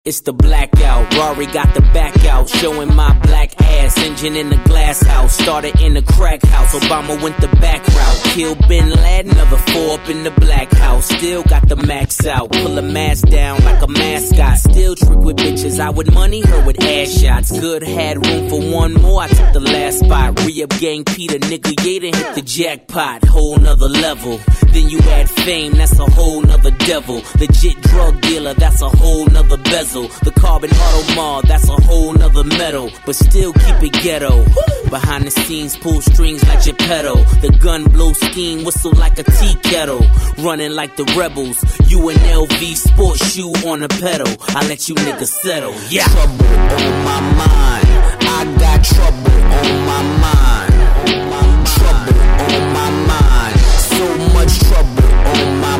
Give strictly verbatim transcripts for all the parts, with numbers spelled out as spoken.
It's the blackout, Rory got the back out, showing my black ass, engine in the glass house, started in the crack house, Obama went the back route, killed Bin Laden, another four up in the black house, still got the max out, pull a mask down like a mascot, still trick with bitches, I with money, her with ass shots, good, had room for one more, I took the last spot, re-up gang Peter, nigga, yeah, then hit the jackpot, whole nother level, then you add fame, that's a whole nother devil, legit drug dealer, that's a whole nother bezel. The carbon auto mall, that's a whole nother metal, but still keep it ghetto. Behind the scenes, pull strings like Geppetto. The gun blow scheme, whistle like a tea kettle. Running like the rebels, you an L V sports shoe on a pedal. I let you niggas settle, yeah. Trouble on my mind, I got trouble on my mind. Trouble on my mind, so much trouble on my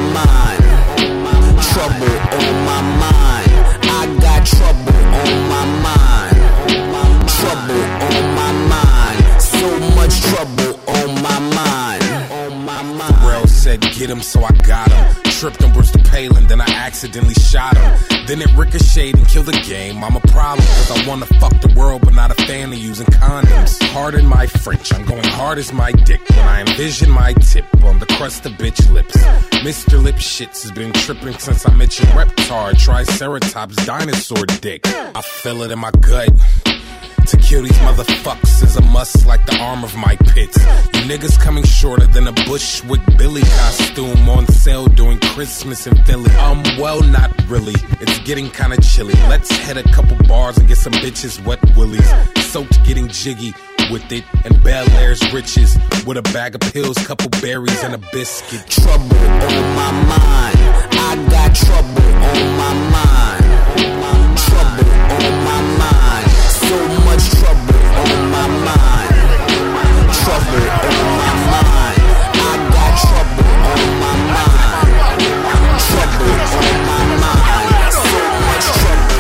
mind. Trouble on my mind. I got trouble on my mind. Trouble on my mind. So much trouble on my mind. On my mind. Pharrell said get him, so I got him. Tripped on Brewster Palin, then I accidentally shot him. Then it ricocheted and killed the game. I'm a problem, cause I wanna fuck the world, but not a fan of using condoms. Pardon my French, I'm going hard as my dick when I envision my tip on the crust of bitch lips. Mister Lip Shits has been tripping since I met your reptar, Triceratops dinosaur dick. I feel it in my gut. To kill these motherfuckers is a must like the arm of my pits. You niggas coming shorter than a Bushwick Billy costume on sale during Christmas in Philly. Um, well, not really. It's getting kinda chilly. Let's hit a couple bars and get some bitches wet willies. Soaked getting jiggy with it and Bel Air's riches. With a bag of pills, couple berries and a biscuit. Trouble on my mind. I got trouble on my mind. Trouble on my mind. So much trouble on my mind. Trouble on my mind. I got trouble on my mind. Trouble on my mind. So much trouble.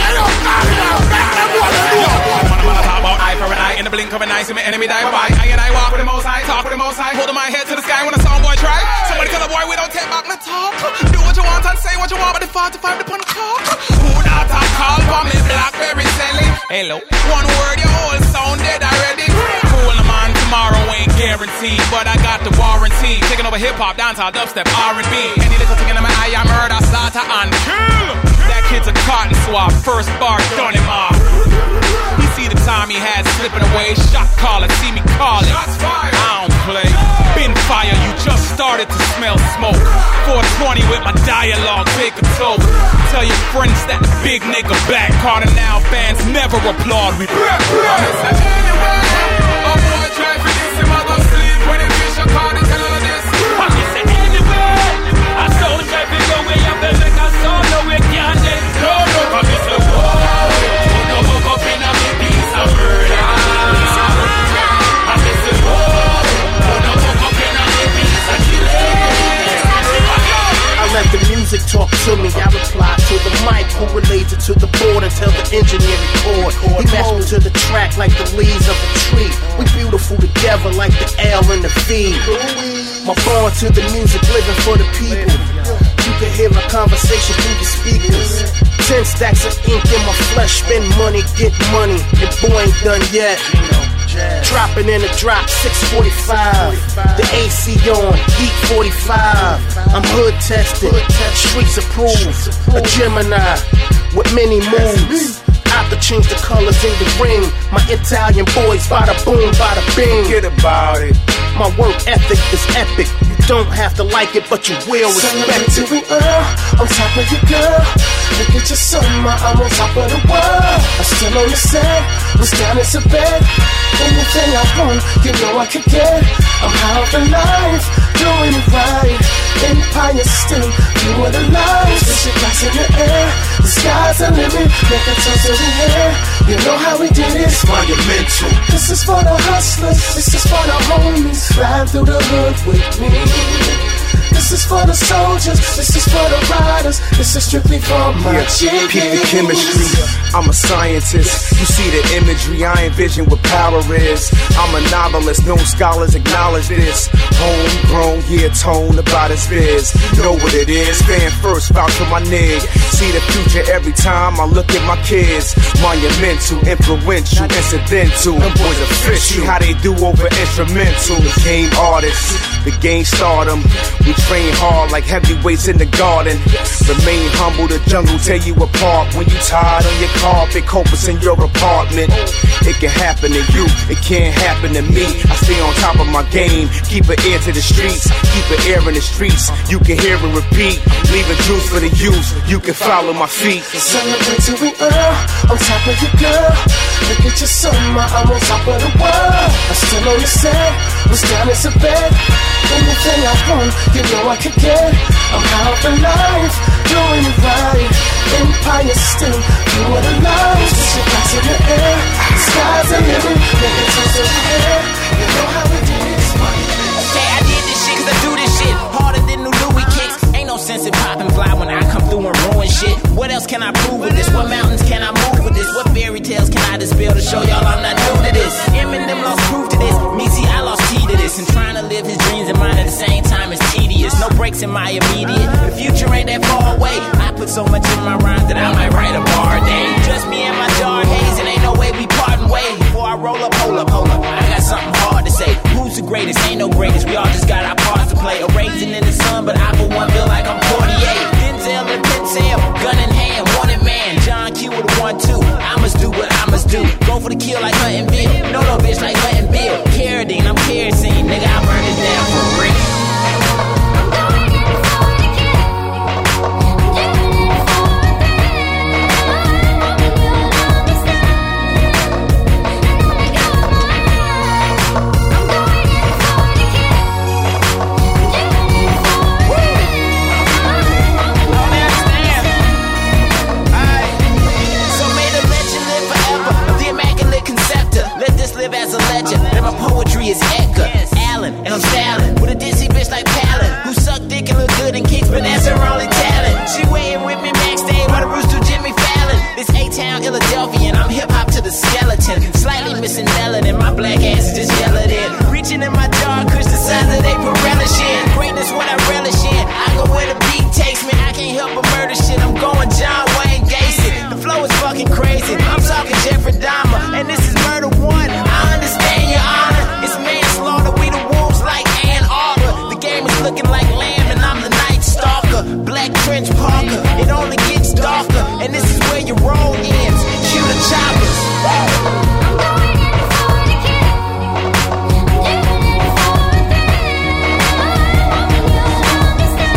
Yo, I'm talk about eye for an eye. In the blink of an eye, see my enemy die by. I and I walk with the most high, talk with the most high. Holding my head to the sky when a song boy try. Somebody tell a boy we don't take back the talk. Do what you want and say what you want, but the forty-five upon the call. Who not a call for me Blackberry selling? Hello. One word, your whole sound dead already. Cool, I'm on tomorrow ain't guaranteed, but I got the warranty. Taking over hip hop, dancehall, dubstep, R and B. Any little thing in my eye, I murder, slaughter, and kill. That kid's a cotton swab. First bar, done him off. He see the time he had slipping away. Shot caller, see me call it. I don't play. Been fire, you just started to smell smoke. four twenty with my dialogue, take a toke. Tell your friends that the big nigga back. Carter now fans never applaud me. Oh boy, try for this, him I go sleep. When it reach your car, they tell all of this. I say anyway, I saw traffic go way up there like I saw no way can't let go. Cause it's a war, no hook up in a big piece of murder. I miss the war, no hook up in a big piece of killing. I let the music talk to me, I reply to the mic who related to the board and tell the engineer record. He matched me to the track like the leaves of a tree. We beautiful together like the L and the V. My born to the music, living for the people. You can hear my conversation through the speakers. Ten stacks of ink in my flesh, spend money, get money, and boy ain't done yet. Dropping in a drop, six forty-five. The A C on, heat forty-five. I'm hood tested, streets approved. A Gemini with many moves. I have to change the colors in the ring. My Italian boys, bada boom, bada bing. Forget about it. My work ethic is epic. You don't have to like it, but you will respect it. We are on top of your girl. Look at your summer, I'm on top of the world. I'm still on the set, was down as a bed. Anything I want, you know I could get. I'm high off the life, doing it right. Empire still, you were the lights. Push your glass in the air, the sky's the limit. Make a toast to the air, you know how we did it. It's monumental. This is for the hustlers, this is for the homies. Ride through the hood with me. This is for the soldiers, this is for the riders, this is strictly for my yeah, chicks. Peep the chemistry, I'm a scientist. You see the imagery, I envision what power is. I'm a novelist, no scholars acknowledge this. Homegrown, yeah, tone about his biz. Know what it is, fan first, vouch for my nig. See the future every time I look at my kids. Monumental, influential, incidental. Them boys official, how they do over instrumental. Game artists, the game stardom. We train hard like heavyweights in the garden. Remain humble, the jungle tear you apart. When you tired on your carpet, copus in your apartment. It can happen to you, it can't happen to me. I stay on top of my game, keep an ear to the streets, keep an ear in the streets. You can hear and repeat, leaving juice for the youth. You can follow my feet. Celebrate till we earn, on top of your girl. Look at your summer, I'm on top of the world. I'm still on the set, was down as a bed. Anything I want, you know I can get. I'm out for life, doing it right. Empire still, you what I love. Switch your backs in the air, the sky's the limit. Make it toast in the air, you know how we do this. Okay, I did this shit cause I do this shit harder than new Louis kicks. Ain't no sense in popping fly when I come through and ruin shit. What else can I prove with this? What mountains can I move with this? What fairy tales can I dispel to show y'all I'm not new to this? Eminem lost proof to this, me see I lost key to this. And trying to live his dreams and mine at the same time is tedious. No breaks in my immediate, the future ain't that far away. I put so much in my rhymes that I might write a bar a day. Just me and my jar haze, and ain't no way we parting ways. Before I roll up, hold up, hold up, I got something hard to say. Who's the greatest? Ain't no greatest, we all just got our parts to play. A raisin in the sun, but I for one feel like I'm forty-eight. Denzel and Denzel, gun in hand, wanted man. John Q with a one two. I must do what I must do. Go for the kill like Huntingville. No, no bitch like Huntingville. Carradine, I'm kerosene, nigga, I burn it down for free. Live as a legend, and my poetry is Edgar Allan, and I'm styling with a dizzy bitch like Palin, who suck dick and look good in kicks, but that's her only talent. She waiting with me backstage by the rooster Jimmy Fallon. This A-Town Philadelphia, and I'm hip hop to the skeleton. Slightly missing melanin, my black ass is just yelling in. Reaching in my jar, cause the signs that they put relish in. Greatness what I relish in. I go where the beat takes me. I can't help but murder shit. I'm going John Wayne Gacy. The flow is fucking crazy. I'm talking Jeffrey Dahmer, and this is murder one. I understand your honor. It's manslaughter. We the wolves like Ann Arbor. The game is looking like lamb, and I'm the night stalker. Black trench Parker. It only gets darker, and this is where your road ends. Cue the choppers. I'm going in for the kill. I'm doing it for the thrill. I'm on the other side.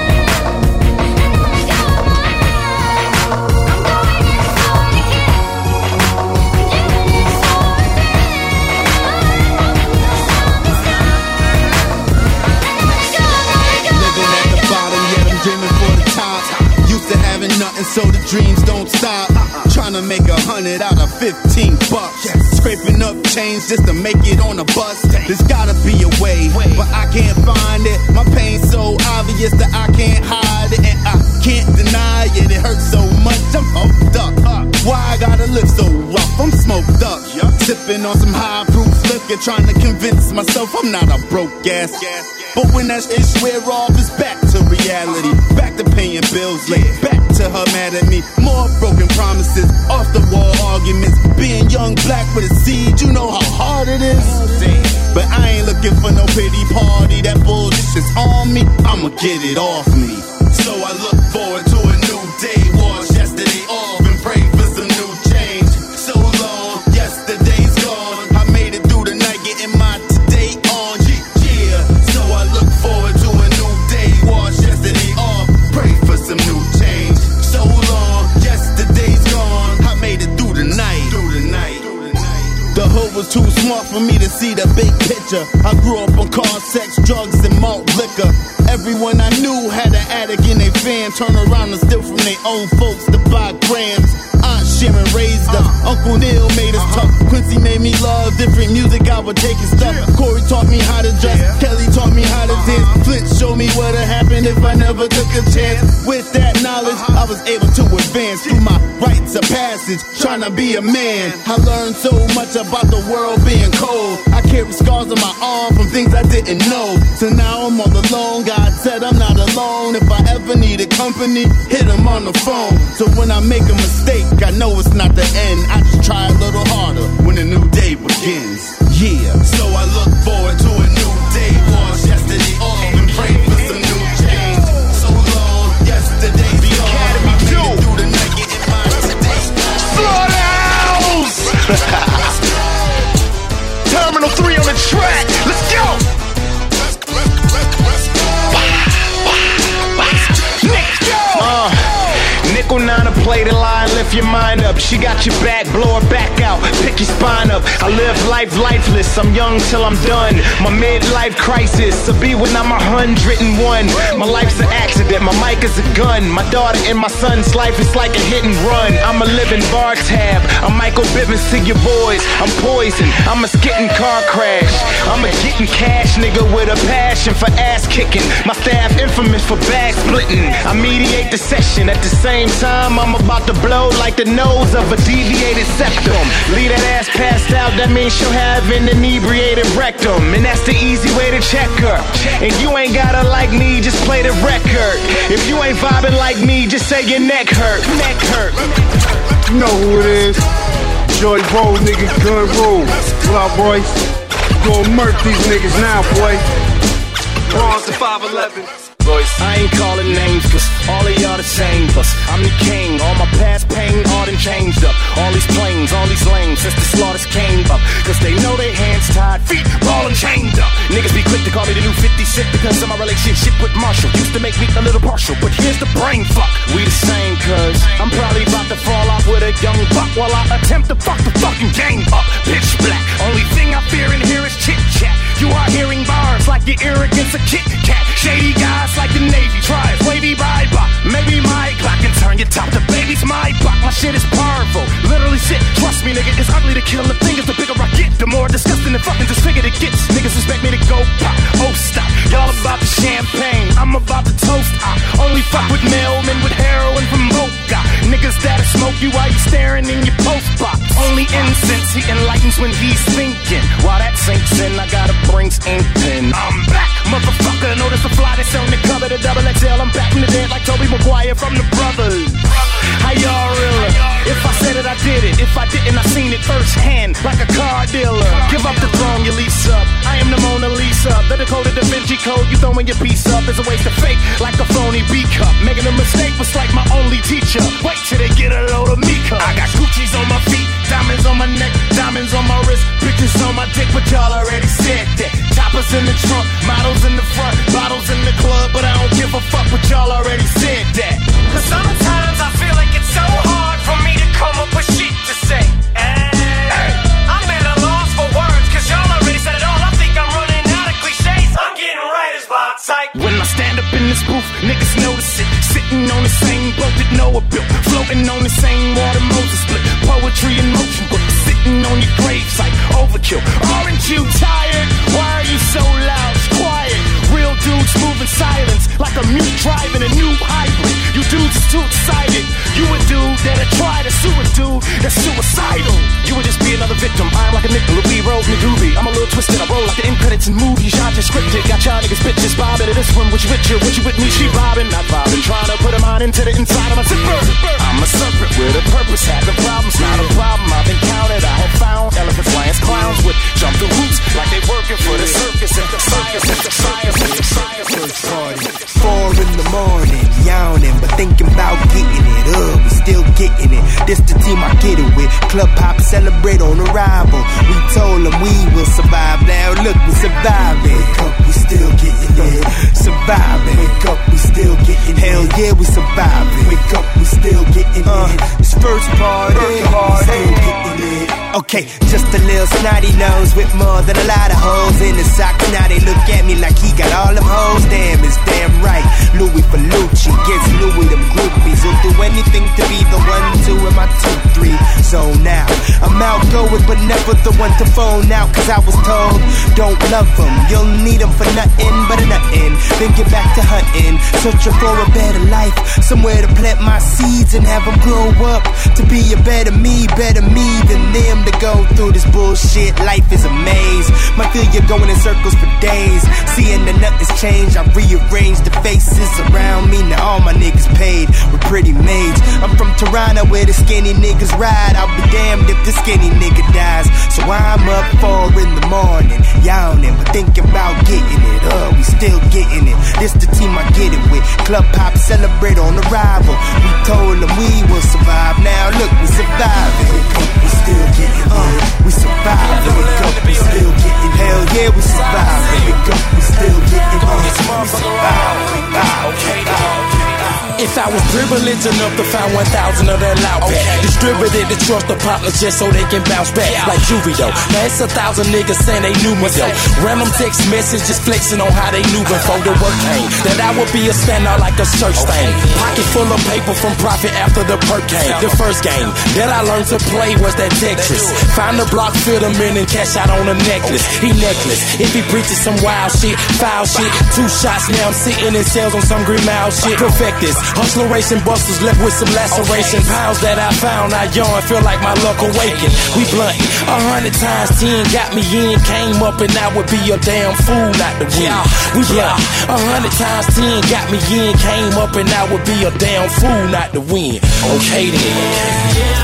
Everybody got my eye. I'm going in for the kill. I'm doing it for the thrill. I'm on the other side. Everybody got my eye. Living at the bottom, yet I'm dreaming for the top. Used to having nothing, so the dreams don't stop. Trying to make a hundred out of fifteen bucks. Scraping up change just to make it on a bus. There's gotta be a way, but I can't find it. My pain's so obvious that I can't hide it, and I can't deny it. It hurts so much, I'm fucked up. Why I gotta live so rough? I'm smoked up. Sipping on some high proof liquor, trying to convince myself I'm not a broke ass. But when that shit wear off, it's back to reality. Back to paying bills late. Back to her mad at me. More broken promises, off the wall arguments. Being young black with a seed, you know how hard it is. But I ain't looking for no pity party. That bullshit's on me, I'ma get it off me. So I look forward to a new day. Wash yesterday off and pray for some new change. So long, yesterday's gone. I made it through the night, getting my today on. Yeah, so I look forward to a new day. Wash yesterday off, pray for some new change. So long, yesterday's gone. I made it through the night. Through the night. The hood was too smart for me to see the big picture. I grew up on car, sex, drugs, and malt liquor. Everyone I knew had an addict in their fan. Turn around and steal from their own folks to buy grams. Aunt Sharon raised us. Uncle Neil made us tough. Quincy made me love different music. I would take his stuff. Corey taught me how to dress. Kelly taught me how to dance. Flint showed me where to was able to advance through my rites of passage, trying to be a man. I learned so much about the world being cold. I carry scars on my arm from things I didn't know. So now I'm all alone. God said I'm not alone. If I ever needed company, hit him on the phone. So when I make a mistake, I know it's not the end. I just try a little harder when a new day begins. Yeah, so I look forward to a new day. Wash yesterday off and pray for some new change. So long, yesterday the Academy too. Through the night, getting mine today. Slaughterhouse! Terminal three on the track. Let's go. Uh, nickel nine to play the line, lift your mind up. She got your back, blow her back out, pick your spine up. I live life lifeless, I'm young till I'm done. My midlife crisis, to be when I'm a hundred and one. My life's an accident, my mic is a gun. My daughter and my son's life is like a hit and run. I'm a living bar tab, I'm Michael Bivins to your boys. I'm poison, I'm a skitting car crash. I'm a getting cash nigga with a passion for ass kicking. My staff infamous for bag splitting. I mediate the session, at the same time I'm about to blow like the nose of a deviated septum. Leave that ass passed out, that means she'll have an inebriated rectum. And that's the easy way to check her. And you ain't gotta like me, just play the record. If you ain't vibing like me, just say your neck hurt. Neck hurt. You know who it is. Jordy Roll, nigga, gun rule. What up, boys? Gonna murk these niggas now, boy. Bronze to five eleven. I ain't calling names, cause all of y'all the same. Plus, I'm the king, all my past pain, all done changed up. All these planes, all these lanes, since the slaughters came up. Cause they know they hands tied, feet ballin' chained up. Niggas be quick to call me the new fifty Cent because of my relationship with Marshall. Used to make me a little partial, but here's the brain fuck. We the same, cause I'm probably about to fall off with a young buck while I attempt to fuck the fucking game up. Pitch black, only thing I fear in here is chit chat. You are hearing bars like your ear against a Kit Kat. Shady guys like the Navy, try it, wavy by block. Maybe my clock can turn your top to baby's my block. My shit is powerful, literally shit. Trust me, nigga, it's ugly to kill. The thing is, the bigger I get, the more disgusting and fucking disfigured it gets. Niggas expect me to go pop, oh stop. Y'all about the champagne, I'm about to toast. I only fuck with mailmen with heroin from Mocha. Niggas that'll smoke you while you staring in your post box. Only incense he enlightens when he's thinking. While that sinks in, I gotta bring ink pen. I'm back, motherfucker. Notice the fly that's on the cover, the double X L. I'm back from the dead like Toby Maguire from the Brothers. How y'all real? If I said it, I did it. If I didn't, I seen it firsthand like a car dealer. Give up the throne, you lease up. I am the Mona Lisa, the Dakota Da Vinci Code. You throwing your piece up is a waste of fake, like a phony B cup. Making a mistake was like my only teacher. Wait till they get a load of me cup. I got Gucci's on my feet, diamonds on my neck, diamonds on my wrist, bitches on my dick, but y'all already said that. Choppers in the trunk, models in the front, bottles in the club, but I don't give a fuck, but y'all already said that. Cause sometimes I feel like it's so hard for me to come up with shit to say. Hey, I'm at a loss for words, cause y'all already said it all. I think I'm running out of cliches. I'm getting writer's block, psych. When I stand up in this booth, niggas notice it. Sitting on the same boat that Noah built, floating on the same water Moses split. Poetry in motion, but sitting on your gravesite. Overkill. Aren't you tired? Why are you so loud? Quiet. Real dudes moving silence like a mute driving a new hybrid. You dudes is too excited. You a dude that'll try to sue a dude that's suicidal. You would just be another victim. I'm like a nickel, we rolled me doobie. I'm a little twisted, I roll like the end credits in movies. Y'all just scripted, got y'all niggas bitches bobbing to this one. Which with you, which you with me? She robbing, not bobbing. Trying to put a mind into the inside of my zipper. I'm a serpent with a purpose, having problems, not a problem. I've encountered, I have found elephants, lions, clowns with jump through hoops like they working for the circus. If the science, if the science, if the science, first party. Four in the morning, yawning, but thinking about getting it up. We still getting it. This the team I get it with. Club Pop celebrate on arrival. We told them we will survive. Now look, we surviving. Wake up, we still getting it. Surviving. Wake up, we still getting it. Hell yeah, we surviving. Wake up, we still getting uh, it. This first party, first party. Still getting it. Okay, just a little snotty nose with more than a lot of holes in his socks. Now they look at me like he got all them hoes. Damn, it's damn right. Louis Bellucci gets Louis them groupies who'll do anything to be the one, two, and my two, three. So now I'm outgoing, but never the one to phone out. Cause I was told, don't love them, you'll need them for nothing but a nothing. Then get back to hunting, searching for a better life, somewhere to plant my seeds and have them grow up to be a better me, better me than them. To go through this bullshit, life is a maze. Might feel you're going in circles for days, seeing that nothing's changed. I rearrange the faces around me, now all my niggas paid with pretty maids. I'm from Toronto where the skinny niggas ride. I'll be damned if the skinny nigga dies. So I'm up four in the morning, yawning, but thinking about getting it. Uh, we still getting it. This the team I get it with. Club Pop celebrate on arrival. We told them we will survive. Now look, we surviving. We still getting uh, we surviving. We still getting hell yeah, we surviving. We still getting uh, we surviving. Okay, if I was privileged enough to find one thousand of that loud pack, okay. Distributed the trust of partners just so they can bounce back, yeah. Like Juvie though. Now it's a thousand niggas saying they knew me though. Random text messages flexing on how they knew before the work came. That I would be a standout like a church okay. thing. Pocket full of paper from profit after the perk came. The first game that I learned to play was that Tetris. Find the block, fit him in and cash out on a necklace. He necklace. If he preaches some wild shit, foul shit, two shots now I'm sitting in cells on some green mile shit. Perfect this. Hustler racing busters left with some laceration. Okay. Pounds that I found, I yawn, feel like my luck awakened. We blunting, a hundred times ten got me in, came up and I would be a damn fool not to win. Yeah. We blunting, a hundred times ten got me in, came up and I would be a damn fool not to win. Okay then.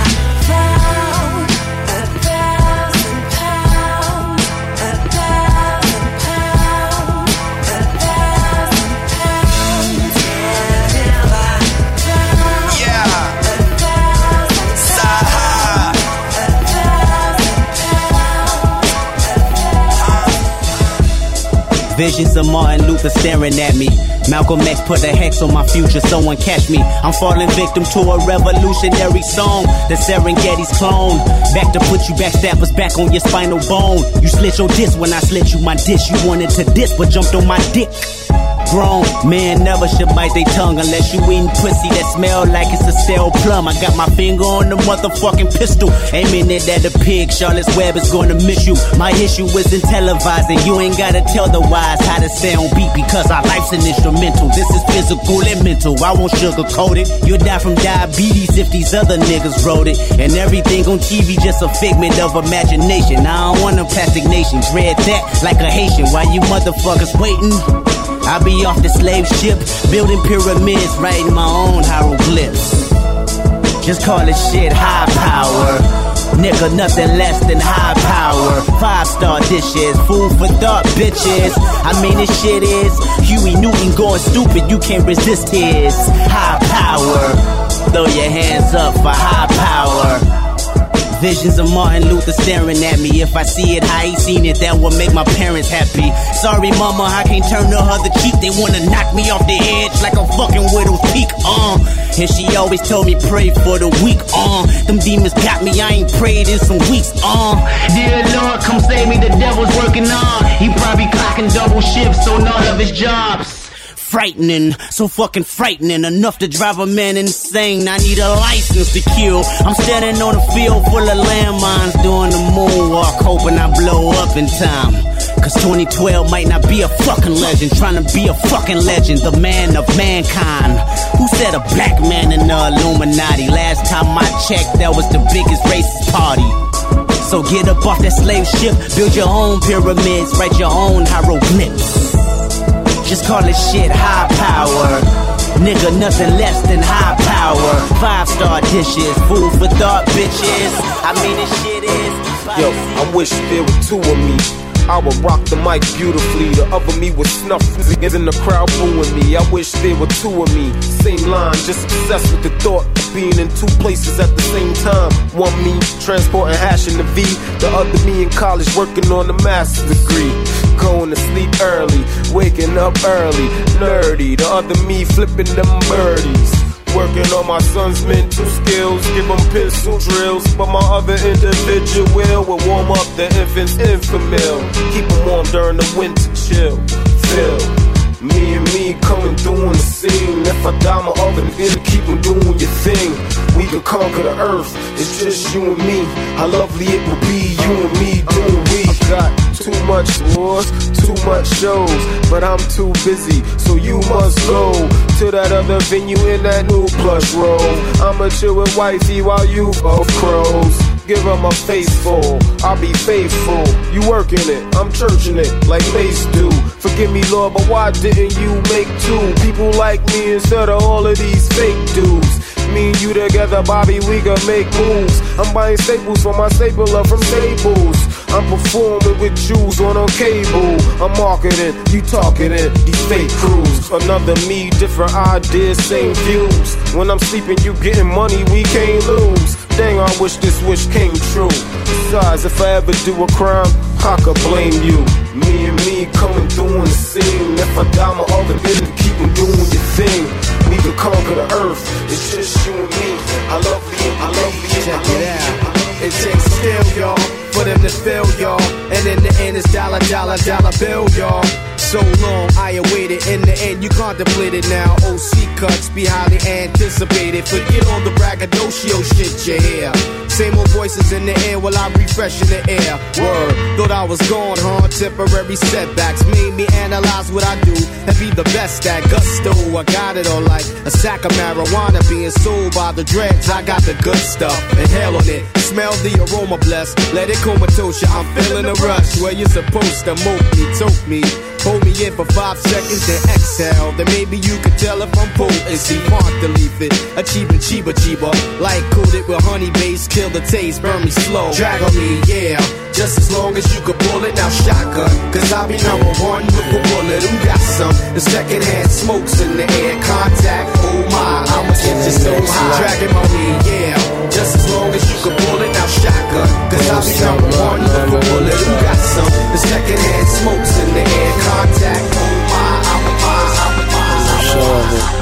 Visions of Martin Luther staring at me. Malcolm X put a hex on my future, someone catch me. I'm falling victim to a revolutionary song, the Serengeti's clone. Back to put you backstabbers back on your spinal bone. You slit your disc when I slit you my dish. You wanted to diss but jumped on my dick. Grown man never should bite their tongue unless you eating pussy that smell like it's a stale plum. I got my finger on the motherfucking pistol, aiming it at the pig. Charlotte's Web is gonna miss you. My issue isn't televising. You ain't gotta tell the wise how to sound beat because our life's an instrumental. This is physical and mental. I won't sugarcoat it. You'll die from diabetes if these other niggas wrote it. And everything on T V just a figment of imagination. I don't want a plastic nation. Dread that like a Haitian. While you motherfuckers waiting, I be off the slave ship, building pyramids, writing my own hieroglyphs. Just call it shit high power. Nigga, nothing less than high power. Five star dishes, food for thought, bitches. I mean, this shit is Huey Newton going stupid. You can't resist his high power. Throw your hands up for high power. Visions of Martin Luther staring at me. If I see it how he seen it, that would make my parents happy. Sorry mama, I can't turn the other cheek. They wanna knock me off the edge like a fucking widow's peak. Uh. And she always told me pray for the weak. Uh. Them demons got me, I ain't prayed in some weeks. Uh. Dear Lord, come save me, the devil's working on. He probably clocking double shifts on all of his jobs. Frightening, so fucking frightening, enough to drive a man insane. I need a license to kill. I'm standing on a field full of landmines, doing the moonwalk, hoping I blow up in time. Cause twenty twelve might not be a fucking legend, trying to be a fucking legend, the man of mankind. Who said a black man in the Illuminati? Last time I checked, that was the biggest racist party. So get up off that slave ship, build your own pyramids, write your own hieroglyphs. Just call it shit high power. Nigga, nothing less than high power. Five star dishes, food for thought, bitches. I mean, this shit is. Yo, I wish there were two of me. I would rock the mic beautifully. The other me would snuff it in the crowd booing me. I wish there were two of me. Same line, just obsessed with the thought of being in two places at the same time. One me transporting hash in the V. The other me in college working on a master's degree. Going to sleep early, waking up early, nerdy. The other me flipping them birdies. Working on my son's mental skills, give him pistol drills. But my other individual will warm up the infant's infamil. Keep him warm during the winter chill. Feel me and me coming through on the scene. If I die, my other nigga keep him doing your thing. we could conquer the earth. It's just you and me. How lovely it would be, you and me doing we. I've got too much wars, too much shows, but I'm too busy, so you must go to that other venue in that new plush robe. I'ma chill with wifey while you both crows. Give her my faithful, I'll be faithful. You working it, I'm churching it like Mace do. Forgive me, Lord, but why didn't you make two people like me instead of all of these fake dudes? Me and you together, Bobby, we can make moves. I'm buying staples for my stapler from Staples. I'm performing with Jews on a cable. I'm marketing, you talking in these fake crews. Another me, different ideas, same views. When I'm sleeping, you getting money, we can't lose. Dang, I wish this wish came true. Besides, if I ever do a crime, I could blame you. Me and me coming through in the scene. If I die, my other nigga, keep on doing your thing. We could conquer the earth. It's just you and me. I love you, I love you. Check it out. It takes skill, y'all, for them to feel, y'all. And in the end, it's dollar, dollar, dollar bill, y'all. So long, I awaited. In the end, you contemplate it now. O C cuts be highly anticipated. Forget all the braggadocio shit you hear. Same old voices in the air while I refresh in the air. Word, thought I was gone, huh? Temporary setbacks made me analyze what I do and be the best at gusto. I got it all like a sack of marijuana being sold by the dreads. I got the good stuff, inhale on it, smell the aroma blessed. Let it comatose you, I'm feeling the rush. Where you're supposed to mope me, toke me, hold me in for five seconds, then exhale. Then maybe you could tell if I'm potency. Mark the leaf it, achieving cheeba cheeba. Like coated with honey base, kill the taste, burn me slow. Drag on me, yeah, just as long as you could pull it. Now shotgun, cause I'll be number one with a bullet. Who got some? The second hand smokes in the air, contact, oh my, I'ma get you so high. Dragging on me, yeah, just as long as you could pull it. Now shotgun, cause I'll be number one with a bullet. Who got some? The second hand smokes in the air, contact, oh my, I'm a my, I'm a my,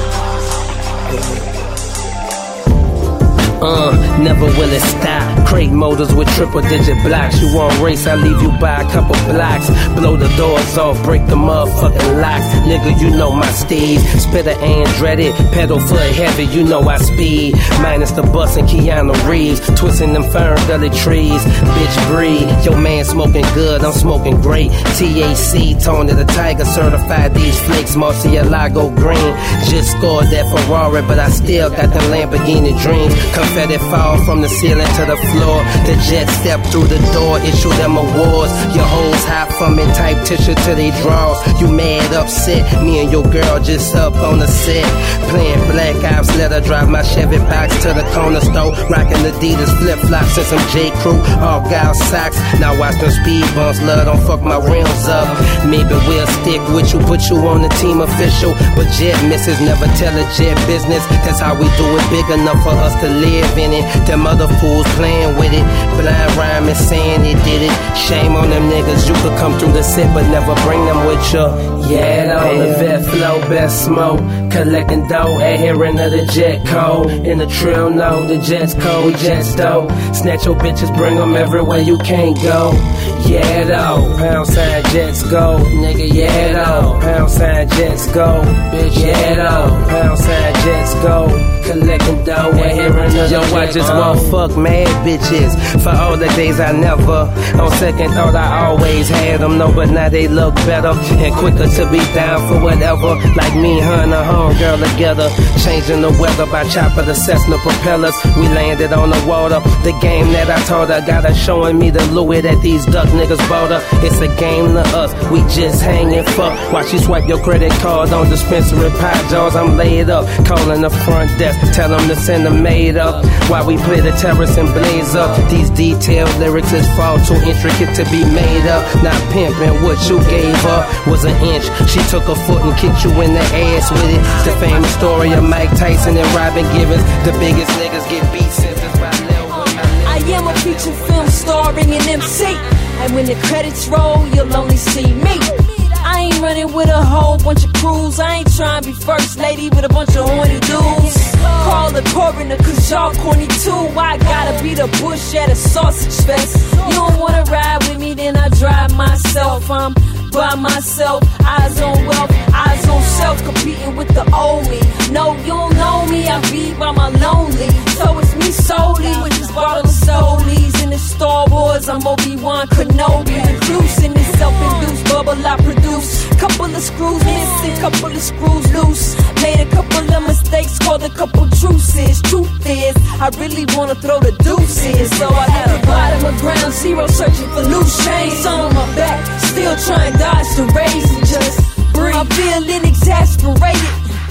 Uh, never will it stop. Crate motors with triple digit blocks. You want race, I leave you by a couple blocks. Blow the doors off, break the motherfucking locks. Nigga, you know my steez. Spitter Andretti, pedal foot heavy, you know I speed. Minus the bus and Keanu Reeves. Twisting them fern gully trees. Bitch breed, your man smoking good, I'm smoking great. T H C, Tony the Tiger, certified these flakes. Murcielago green. Just scored that Ferrari, but I still got the Lamborghini dreams. Confetti fall from the ceiling to the floor. The jet step through the door, issue them awards. Your hoes hot from it, type tissue to they draws. You mad, upset, me and your girl just up on the set. Playing Black Ops, let her drive my Chevy box to the corner store. Rocking Adidas flip-flops and some J. Crew Argyle socks. Now watch them speed bumps, love, don't fuck my rims up. Maybe we'll stick with you, put you on the team official. But jet misses, never tell a jet business. That's how we do it, big enough for us to live in it. Them other fools playing with it. Blind rhyming saying they did it. Shame on them niggas, you could come through the set but never bring them with you. Yeah, on the vet flow, best smoke. Collecting dough, adhering to the jet code. In the trill, no, the jet's cold, jet's dope. Snatch your bitches, bring them everywhere you can't go. Yeah, though, pound sign jets go. Nigga, yeah, though, pound sign jets go. Bitch, yeah, though, pound sign jets go. Collecting dough, adhering to the Yo, I just want fuck mad bitches. For all the days I never. On second thought, I always had them. No, but now they look better and quicker to be down for whatever. Like me, her, and her homegirl together. Changing the weather by chopper the Cessna propellers. We landed on the water. The game that I taught her got her showing me the Louis that these duck niggas bought her. It's a game to us. We just hanging fuck. Watch you swipe your credit card on dispensary pie jars. I'm laid up. Calling the front desk. Tell them to send them made up. While we play the terrace and blaze up. These detailed lyrics is far too intricate to be made up. Not pimping what you gave her was an inch. She took a foot and kicked you in the ass with it. The famous story of Mike Tyson and Robin Givens. The biggest niggas get beat sentenced by Lil Wayne. I am a feature film starring an M C. And when the credits roll, you'll only see me. I ain't running with a whole bunch of crews. I ain't trying to be first lady with a bunch of horny dudes. Call the coroner cause y'all corny too. I gotta be the bush at a sausage fest. You don't wanna ride with me, then I drive myself. I'm by myself, eyes on wealth, eyes on self, competing with the old me. No, you don't know me, I be by my lonely. So it's screws loose. Made a couple of mistakes, called a couple truces. Truth is, I really wanna throw the deuces. So I got the bottom of ground zero, searching for loose chains on my back. Still trying to dodge the rays and just breathe. I'm feeling exasperated.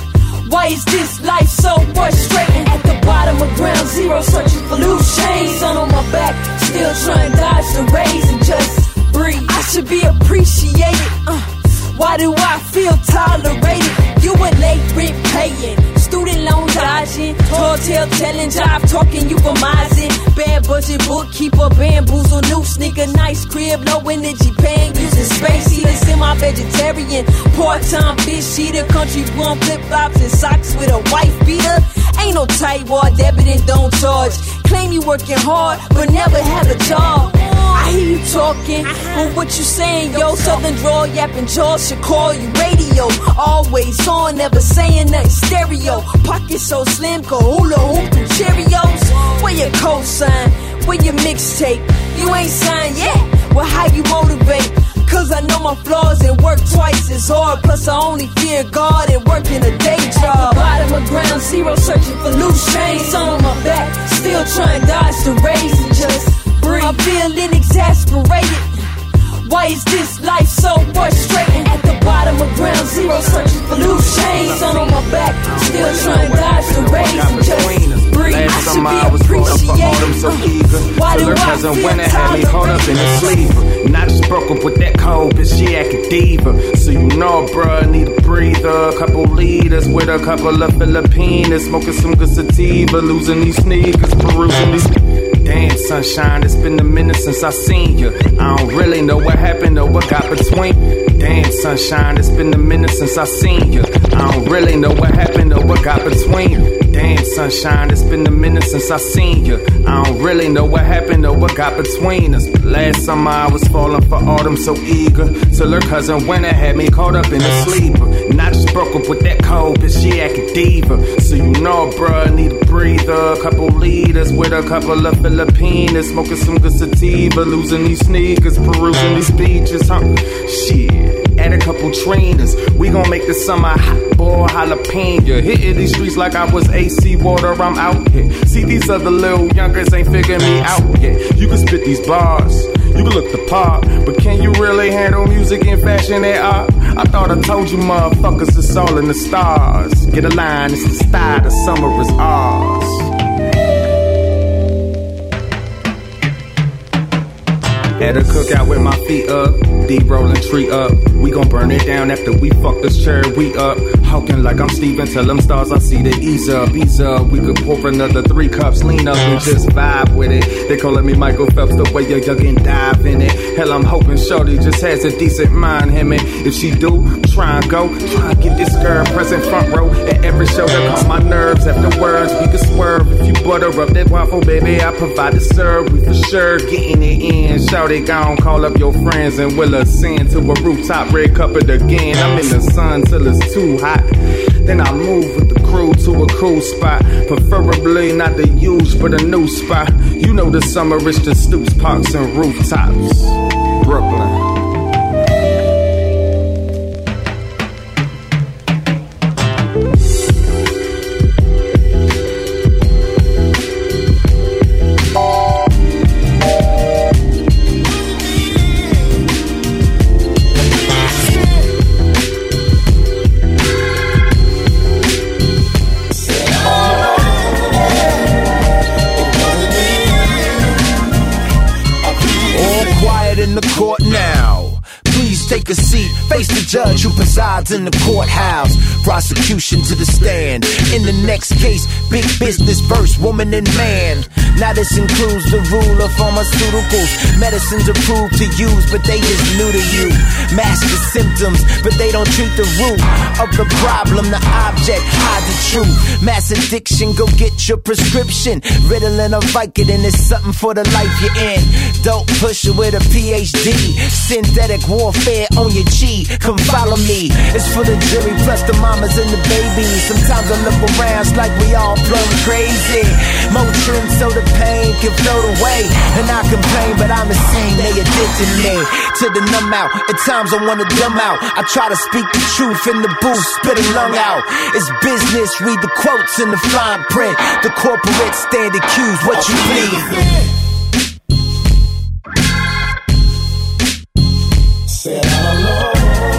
Why is this life so frustrating? At the bottom of ground zero, searching for loose chains on my back. Still trying to dodge the rays and just breathe. I should be appreciated. Uh, why do I feel tolerated? You a late rent paying, student loan dodging, tall tale telling, job talking, you vermising. Bad budget bookkeeper, bamboozle, new sneaker, nice crib, low energy paying, using space heater, semi-vegetarian, part-time fish eater, country one flip-flops and socks with a wife beater. Ain't no tight wall, debit and don't charge. Claim you working hard, but never have a job. I hear you talking, but what you saying, yo? Southern drawl, yapping jaws should call you radio. Always on, never saying nothing stereo. Pocket so slim, go hula hoop through Cheerios. Where your cosign? Where your mixtape? You ain't signed yet. Well, how you motivate? Cause I know my flaws and work twice as hard. Plus I only fear God and work in a day job. At the bottom of ground zero, searching for loose chains on my back. Still trying to dodge the rays and just breathe. I'm feeling exasperated. Why is this life so frustrating? At the bottom of ground zero, searching for loose chains on my back. Still trying to dodge the rays and just breathe. I should be appreciated. So eager. Why do Till her I cousin feel Winter had me caught up in a sleeper. And I just broke up with that cold bitch, she acting diva. So you know, bruh, need a breather. A couple liters with a couple of Filipinas. Smoking some good sativa, losing these sneakers, perusing these. Damn, sunshine, it's been a minute since I seen you. I don't really know what happened or what got between. Damn, sunshine, it's been a minute since I seen you. I don't really know what happened or what got between. Damn, sunshine, it's been a minute since I seen you. I don't really know what happened or what got between us. Last summer I was falling for autumn so eager. Till her cousin Winter had me caught up in a sleeper. And I just broke up with that cold bitch, she acting diva. So you know, bruh, need a breather. A couple liters with a couple of Filipinas. Smoking some good sativa, losing these sneakers, perusing these beaches, huh? Shit. Add a couple trainers. We gon' make the summer hot boy jalapeno. Hitting these streets like I was A C water, I'm out here. See, these other little youngers ain't figuring me out yet. You can spit these bars, you can look the part, but can you really handle music and fashion and art? I thought I told you motherfuckers it's all in the stars. Get a line, it's the style, the summer is ours. At a cookout with my feet up, D-rollin' tree up. We gon' burn it down after we fuck this cherry up. Hawking like I'm Steven, tell them stars I see the ease up, ease up. We could pour another three cups, lean up and just vibe with it. They calling me Michael Phelps the way you're young and dive in it. Hell, I'm hoping Shorty just has a decent mind, him and if she do, try and go. Try and get this girl present front row at every show that calm my nerves. Afterwards, we could swerve. If you butter up that waffle, baby, I provide the serve. We for sure getting it in. Shorty gone, call up your friends and we'll ascend to a rooftop, red carpet again. I'm in the sun till it's too hot. Then I move with the crew to a cool spot. Preferably not the huge, but a new spot. You know the summer is the stoops, parks, and rooftops. Brooklyn. Take a seat, face the judge who presides in the courthouse. Prosecution to the stand. In the next case, big business versus woman and man. Now this includes the rule of pharmaceuticals. Medicines approved to use, but they is new to you. Mask the symptoms, but they don't treat the root of the problem. The object, hide the truth. Mass addiction, go get your prescription. Ritalin or Vicodin is something for the life you're in. Dope pusher with a P H D. Synthetic warfare yeah, on your G, come follow me. It's for the jury plus the mamas and the babies. Sometimes I look around, it's like we all plumb crazy. Motrin so the pain can float away. And I complain, but I'm insane, they addicted me to the numb out. At times I wanna dumb out. I try to speak the truth in the booth, spit a lung out. It's business, read the quotes in the fine print. The corporate stand accused, what you plead. Said all along,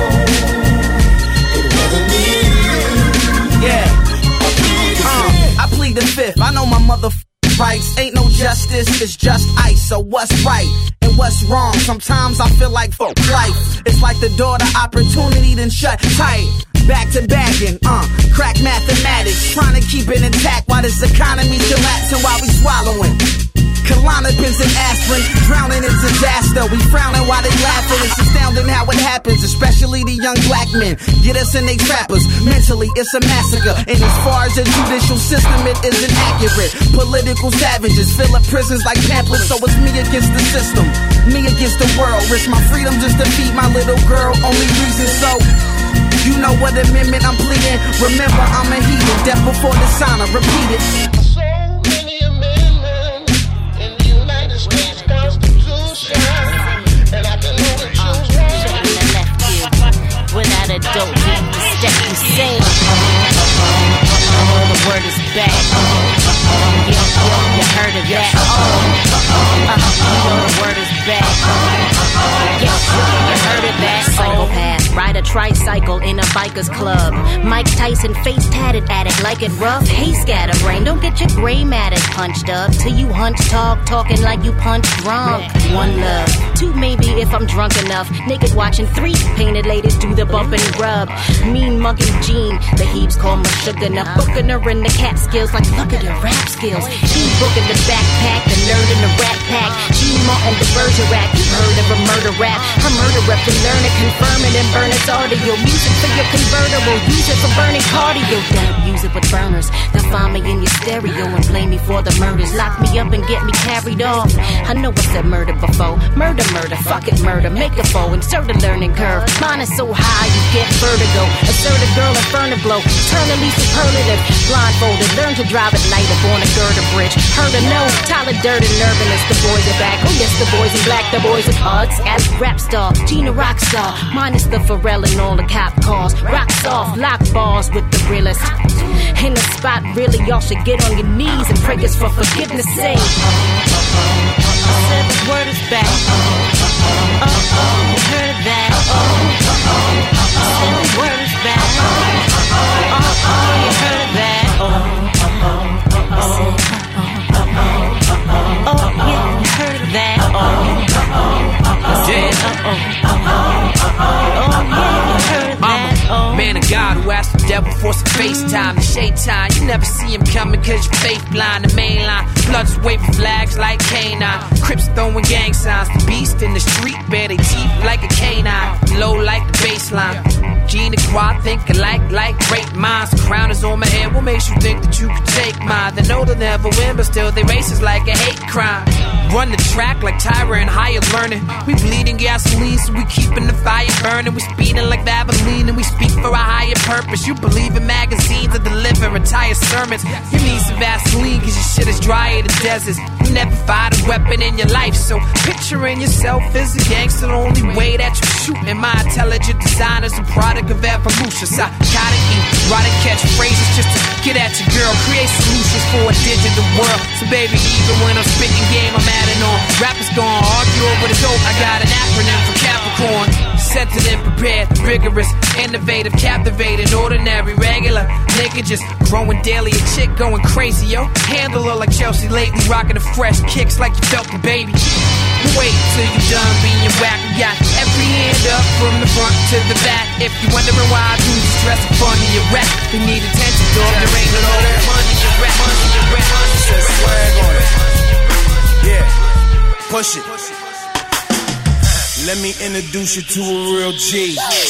it wasn't me. Yeah, uh, I plead the fifth. I know my motherfucking rights. Ain't no justice, it's just ice. So what's right and what's wrong? Sometimes I feel like fuck life. It's like the door to opportunity then shut tight. Back to bagging, uh, crack mathematics. Trying to keep it intact while this economy collapsing while we swallowing Klonopins and aspirin, drowning in disaster. We frowning while they laughing. It's astounding how it happens, especially the young black men. Get us in they trappers. Mentally, it's a massacre. And as far as the judicial system, it isn't accurate. Political savages fill up prisons like pamphlets. So it's me against the system, me against the world. Risk my freedom just to feed my little girl. Only reason so. You know what amendment I'm pleading. Remember, I'm a heathen. Death before dishonor. Repeat it. Without a dope beat, the step you sing. Oh, the word is back. Yo, yo, you heard of that? Oh, uh, the word is back. Yo, you heard of that? Psychopath, ride a tricycle in a biker's club. Mike Tyson face tatted at it like it rough. Hey, scatterbrain, don't get your gray matters punched up till you hunch talk, talking like you punch drunk. One love, two maybe if I'm drunk enough. Naked watching three painted ladies do the bump and rub. Mean monkey Jean, the heaps call my sugar enough. Booking her in the cat skills like look at her rap skills. She booking the backpack, the nerd in the rat pack. She Martin the Bergerac, you heard of a murder rap. Her murder rep to learn it, confirm it, and burn its audio. Music for your convertible, use it for burning cardio. Don't use it with burners. They'll find me in your stereo and blame me for the murders. Lock me up and get me carried off. I know I said murder before. Murder, murder, fuck it, murder. Make a foe, insert a learning curve. Mine is so high, you get vertigo. Assert a girl in front of blow. Eternally superlative. Blindfolded, learn to drive at night up on a girder bridge. Heard or no, Tyler Dirt and Urbanus. The boys are back. Oh yes, the boys in black, the boys in hugs. As rap star, Gina Rockstar. Minus the Pharrell and all the cop cars. Rock soft, lock bars with the realest. In the spot, really, y'all should get on your knees and pray us for forgiveness' sake. I said the word is back. Oh, oh, you heard of that? I said the word is back. Oh, oh, you heard of that? Oh, oh, oh, oh, oh, yeah, you heard of that? Oh, oh, yeah, oh, oh, yeah, you heard of that? Oh. Man of God who asked the devil for some FaceTime. The shade time, you never see him coming cause your faith blind. The main line, bloods waving flags like canine. Crips throwing gang signs. The beast in the street, bare they teeth like a canine. Low like the baseline. Gina Quad think alike like great minds. Crown is on my head, what makes you think that you could take mine? They know they'll never win, but still they racist like a hate crime. Run the track like Tyra and higher learning. We bleeding gasoline, so we keeping the fire burning. We speeding like Valvoline and we speak for a higher purpose. You believe in magazines that deliver entire sermons. You need some Vaseline cause your shit is drier than deserts. You never fired a weapon in your life, so picturing yourself as a gangster, the only way that you shoot. And my intelligent designer's a product of evolution. So I gotta eat, write and catch phrases just to get at your girl. Create solutions for a digital world. So baby, even when I'm spitting game, I'm adding on. Rappers gon' argue over the dope. I got an acronym for Capricorn. Sensitive, prepared, rigorous, innovative, captivating, ordinary, regular. Nigga just growing daily, a chick going crazy, yo. Handle her like Chelsea lately, rocking the fresh kicks like you felt the baby. Wait till you done being whack. We got every hand up from the front to the back. If you wondering why I do this dress in front of your rap, they need attention, dog. There ain't no money in rap, money in rap, money in rap. Swag on it. Yeah, push it. Let me introduce you to a real G.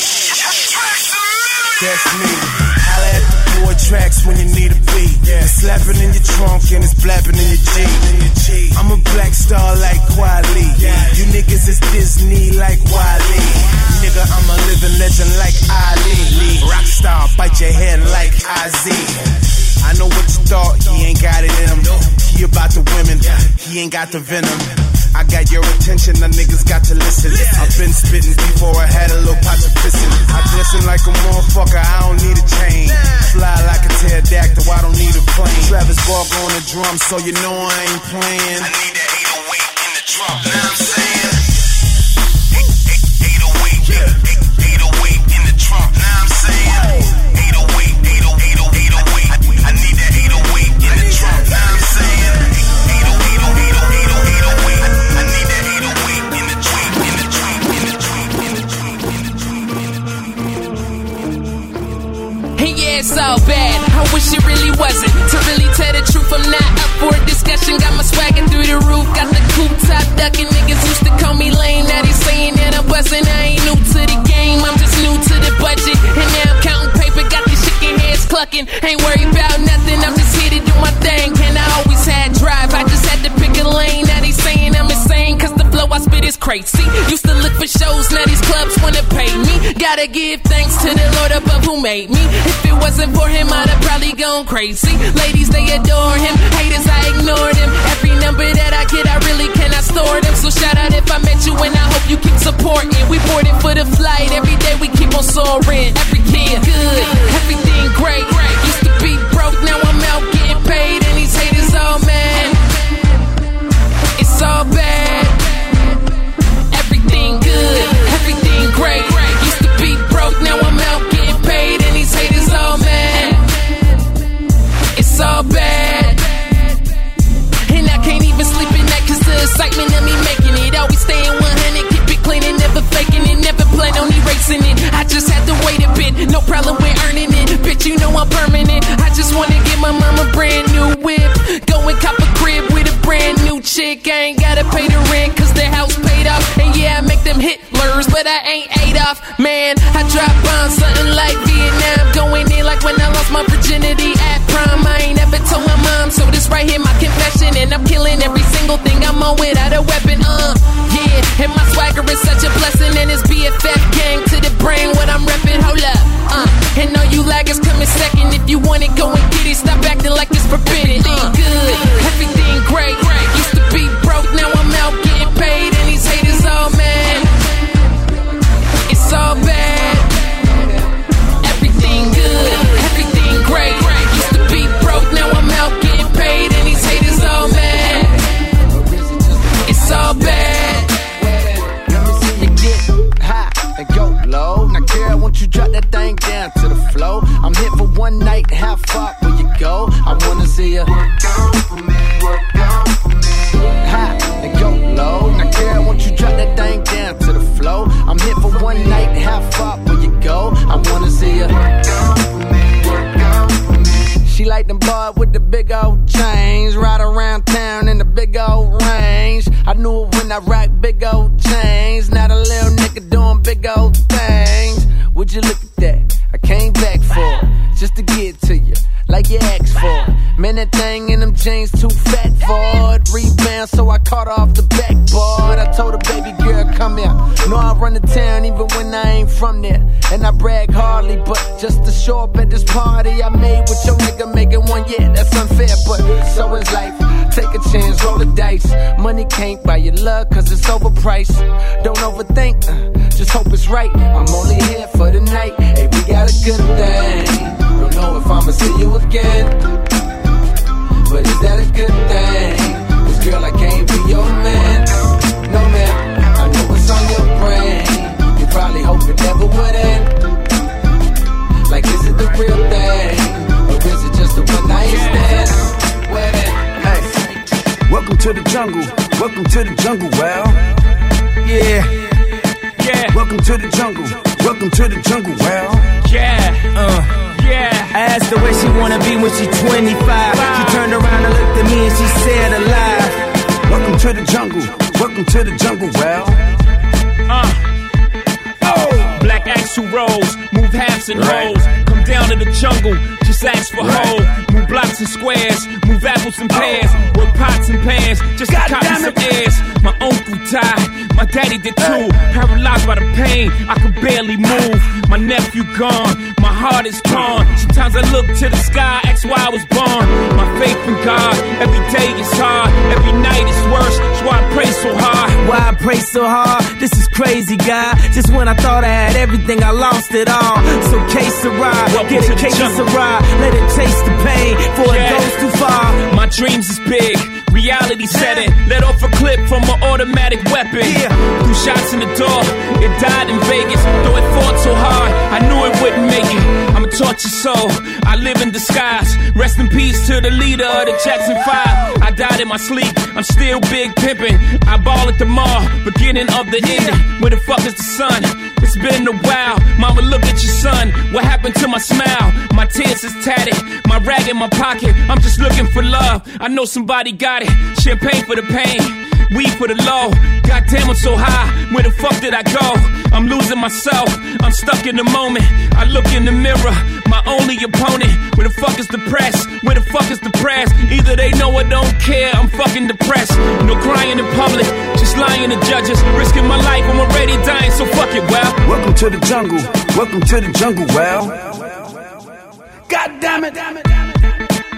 That's me. Holla at the boy tracks when you need a beat. It's slapping in your trunk and it's blapping in your G. I'm a black star like Kweli. You niggas is Disney like Wally. Nigga, I'm a living legend like Ali. Rockstar, bite your head like Ozzy. I know what you thought, he ain't got it in him. He about the women, he ain't got the venom. I got your attention, the niggas got to listen. I've been spitting before I had a little pot of pissing. I glisten like a motherfucker, I don't need a chain. Fly like a pterodactyl, I don't need a plane. Travis Barker on the drum, so you know I ain't playing. I need that eight oh eight in the drum, know what I'm saying? eight oh eight, eight oh eight in the trunk, know what I'm saying? eight oh eight, eight oh eight, eight oh eight. I need that eight oh eight in the trunk, know what I'm saying? eight oh eight, eight oh eight, eight oh eight. I need that eight oh eight in the trunk, in the trunk, in the trunk, in the trunk, in the trunk. Hey, yeah, it's all bad. I wish it really wasn't. To really tell the truth, I'm not up for a discussion. Got my swagger through the roof, got the coupe top ducking. Niggas used to call me lame, now they saying that I'm bustin'. I ain't new to the game, I'm just new to the budget. And now I'm counting paper, got these chicken heads clucking. Ain't worried about nothing, I'm just here to do my thing. And I always had drive, I just had to pick a lane. Now they saying I'm insane, cause the flow I spit is crazy. Used to look for shows, now these clubs wanna pay me. Gotta give thanks to the Lord above who made me. If it wasn't for him, I'd have probably gone crazy. Ladies, they adore him, haters, I ignore them. Every number that I get, I really cannot store them. So shout out if I met you, and I hope you keep supporting. We poured it for the flight, every day we keep on soaring. Every year, good, everything great. Used to be broke, now I'm out getting paid. And these haters all mad, it's all bad. Everything good, everything great. Used to be broke, now I'm out getting paid. And these haters all mad, it's all bad. And I can't even sleep at night cause the excitement of me making it. Always staying one hundred, keep it clean and never faking it. Never plan on erasing it, I just had to wait a bit. No problem with earning it, bitch, you know I'm permanent. I just wanna give my mom a brand new whip. Go and cop a crib with a brand new chick. I ain't gotta pay the rent cause the house paid off. And yeah, I make them Hitlers, but I ain't Adolf. Man, I drop bombs, something like Vietnam. Going in like when I lost my virginity at prom. I ain't ever told my mom, so this right here my confession. And I'm killing every single thing I'm on without a weapon, uh yeah, and my swagger is such a blessing. And it's B F F gang to the brain, what I'm reppin', hold up, uh and all you laggers coming second. If you want it, go and get it, stop acting like it's forbidden. Uh, good, everything great. Used to be broke, now I'm out getting paid. And these haters all mad, it's all bad. Everything good, everything great. Used to be broke, now I'm out getting paid. And these haters all mad, it's all bad. You get high and go low. Now, girl, won't you drop that thing down to the floor? I'm here for one night, how far will you go? I wanna see you work out for me, work out for me. High and go low. Now, girl, won't you drop that thing down to the floor? I'm here for one night, how far will you go? I wanna see you work out for me, work out for me. She like them boys with the big old chains, ride around town in the big old range. I knew it when I rock big old chains. Now the little nigga doing big old things. Would you look at that? I came back for it, just to get to you, like you asked for it. Man, that thing in them jeans too fat for it. Rebound, so I caught off the backboard. I told her, baby girl, come here. Know I run the town even when I ain't from there. And I brag hardly, but just to show up at this party I made with your nigga making one, yeah, that's unfair. But so is life, take a chance, roll the dice. Money can't buy your love cause it's overpriced. Don't overthink, uh, just hope it's right. I'm only here for the night, hey, we got a good thing. Don't know if I'ma see you again, but is that a good thing? Cause girl, I can't be your man. No man, I know what's on your brain. You probably hope it never would end. Like, is it the real thing? Or is it just a one night stand? Hey, welcome to the jungle. Welcome to the jungle, well. Yeah. Yeah. Welcome to the jungle. Welcome to the jungle, well. Yeah. Uh. Yeah. I asked her where she wanna be when she twenty-five. Wow. She turned around and looked at me and she said alive. Welcome to the jungle. Welcome to the jungle, well. Uh. Oh. Black axle rolls, move halves and right. Rolls. Come down to the jungle, just ask for right. Hoe. Move blocks and squares, move apples and pears. Oh. Work pots and pans, just God to copy some airs. My uncle Ty, my daddy barely did two. Paralyzed by the pain, I could barely move. My nephew gone, my heart is torn. Sometimes I look to the sky, ask why I was born. My faith in God, every day is hard, every night is worse. That's why I pray so hard. Why I pray so hard? This is crazy, God. Just when I thought I had everything, I lost it all. So case a ride, get a case a ride. Let it taste the pain before yeah. it goes too far. My dreams is big, reality set it. Let off a clip from an automatic weapon. Yeah. Two shots in the door, it died in Vegas. Though it fought so hard, I knew it wouldn't make it. I'm a tortured soul, I live in disguise. Rest in peace to the leader of the Jackson five. I died in my sleep, I'm still big pimping. I ball at the mall, beginning of the ending. Where the fuck is the sun? It's been a while. Mama, look at your son. What happened to my smile? My tears is tatted, my rag in my pocket. I'm just looking for love, I know somebody got it. Champagne for the pain, weed for the low. Goddamn, I'm so high, where the fuck did I go? I'm losing myself, I'm stuck in the moment. I look in the mirror, my only opponent. Where the fuck is the press? Where the fuck is the press? Either they know or don't care, I'm fucking depressed. No crying in public, just lying to judges. Risking my life, I'm already dying, so fuck it, well. Welcome to the jungle, welcome to the jungle, well. God damn it, damn it, damn it.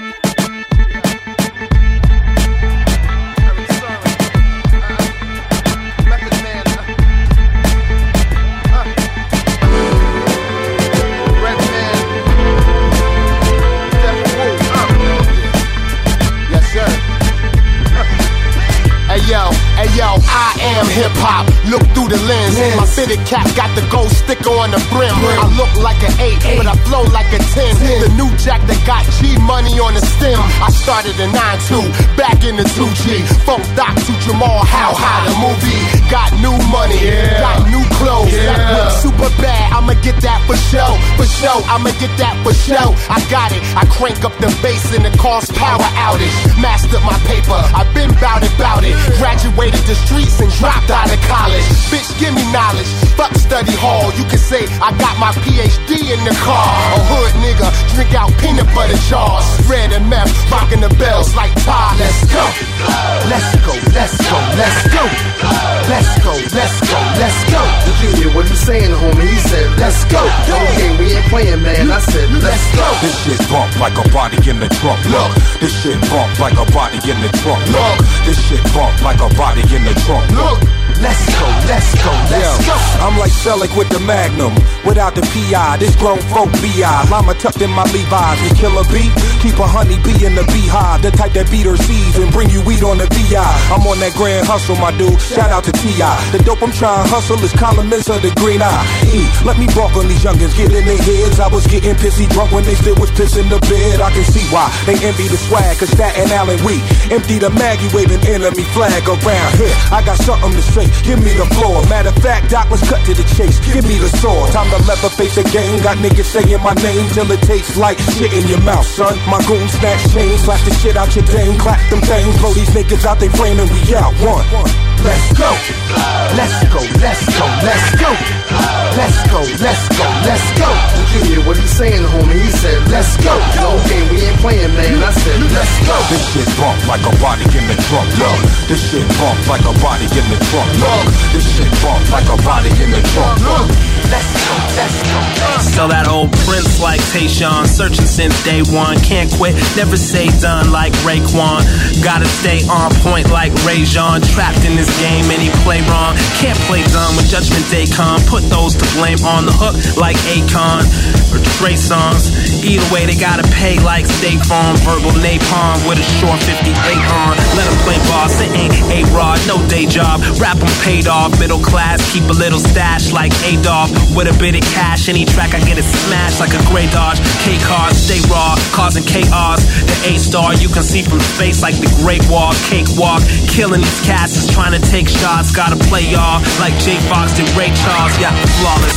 Yo, hey yo, I am hip-hop, look through the lens. My fitted cap got the gold sticker on the brim. I look like an eight, but I flow like a ten. The new jack that got G money on the stem. I started a nine two, back in the two G. Funk Doc to Jamal, how high the movie. Got new money, yeah. Got new clothes, yeah. That look super bad, I'ma get that for show. For show, I'ma get that for show. I got it, I crank up the bass and it cause power outage. Mastered my paper, I've been bout it, bout it. Graduated the streets and dropped out of college. Bitch, give me knowledge. Fuck study hall. You can say I got my P H D in the car. A hood nigga, drink out peanut butter jars. Red and meth, rocking the bells like Todd. Let's go. Let's go, let's go, let's go. Let's go, let's go, let's go. Junior, what you saying, homie? He said, let's go. Okay, we ain't playing, man. I said, let's go. This shit bump like a body in the trunk. Look, this shit bump like a body in the trunk. Look, this shit bump like a body in the trunk. Look, let's go, let's go, let's go. I'm like Selleck with the Magnum, without the P I. This grown folk B I. Llama tucked in my Levi's. We kill a bee, keep a honey bee in the beehive. The type that beat her seeds and bring you weed on the V I. I'm on that grand hustle, my dude. Shout out to T I. The dope I'm trying to hustle is columnist of the green eye. E, let me bark on these youngins, get in their heads. I was getting pissy drunk when they still was pissing the bed. I can see why they envy the swag, cause Staten Island we empty the mag, you waving enemy flag around here. I got something to say, give me the floor. Matter of fact, Doc, let's cut to the chase. Give me the sword. Time to leather face the game. Got niggas saying my name till it tastes like shit in your mouth, son. My goon snatch chains, slash the shit out your dame. Clap them things, blow these niggas out they flame and we out. One. Let's go. Let's go, let's go, let's go. Let's go, let's go, let's go. Junior, what you saying, homie? He said, let's go. Okay, we ain't playing, man. I said, let's go. This shit bump like a body in the trunk. Look, this shit bump like a body in the trunk. Look, this shit bump like a body in the trunk. Look, let's go, let's go. Still that old Prince like Tayshaun, searching since day one. Can't quit, never say done like Raekwon. Gotta stay on point like Ray Jean. Trapped in this game, and he play wrong. Can't play dumb when Judgment Day come. Put those to blame on the hook like Akon or Trey Songz. Either way, they gotta pay like State Farm. Verbal napalm with a short fifty-eight on. Let them play boss, it ain't A-Rod, no day job. Rap them paid off, middle class, keep a little stash like A-Dog. With a bit of cash, any track I get it smashed like a gray Dodge. K-Cars, stay raw, causing chaos. The A-Star, you can see from space like the Great Wall. Cakewalk, killing these cats is trying to take shots. Gotta play y'all like J Fox did Ray Charles. Yeah, flawless.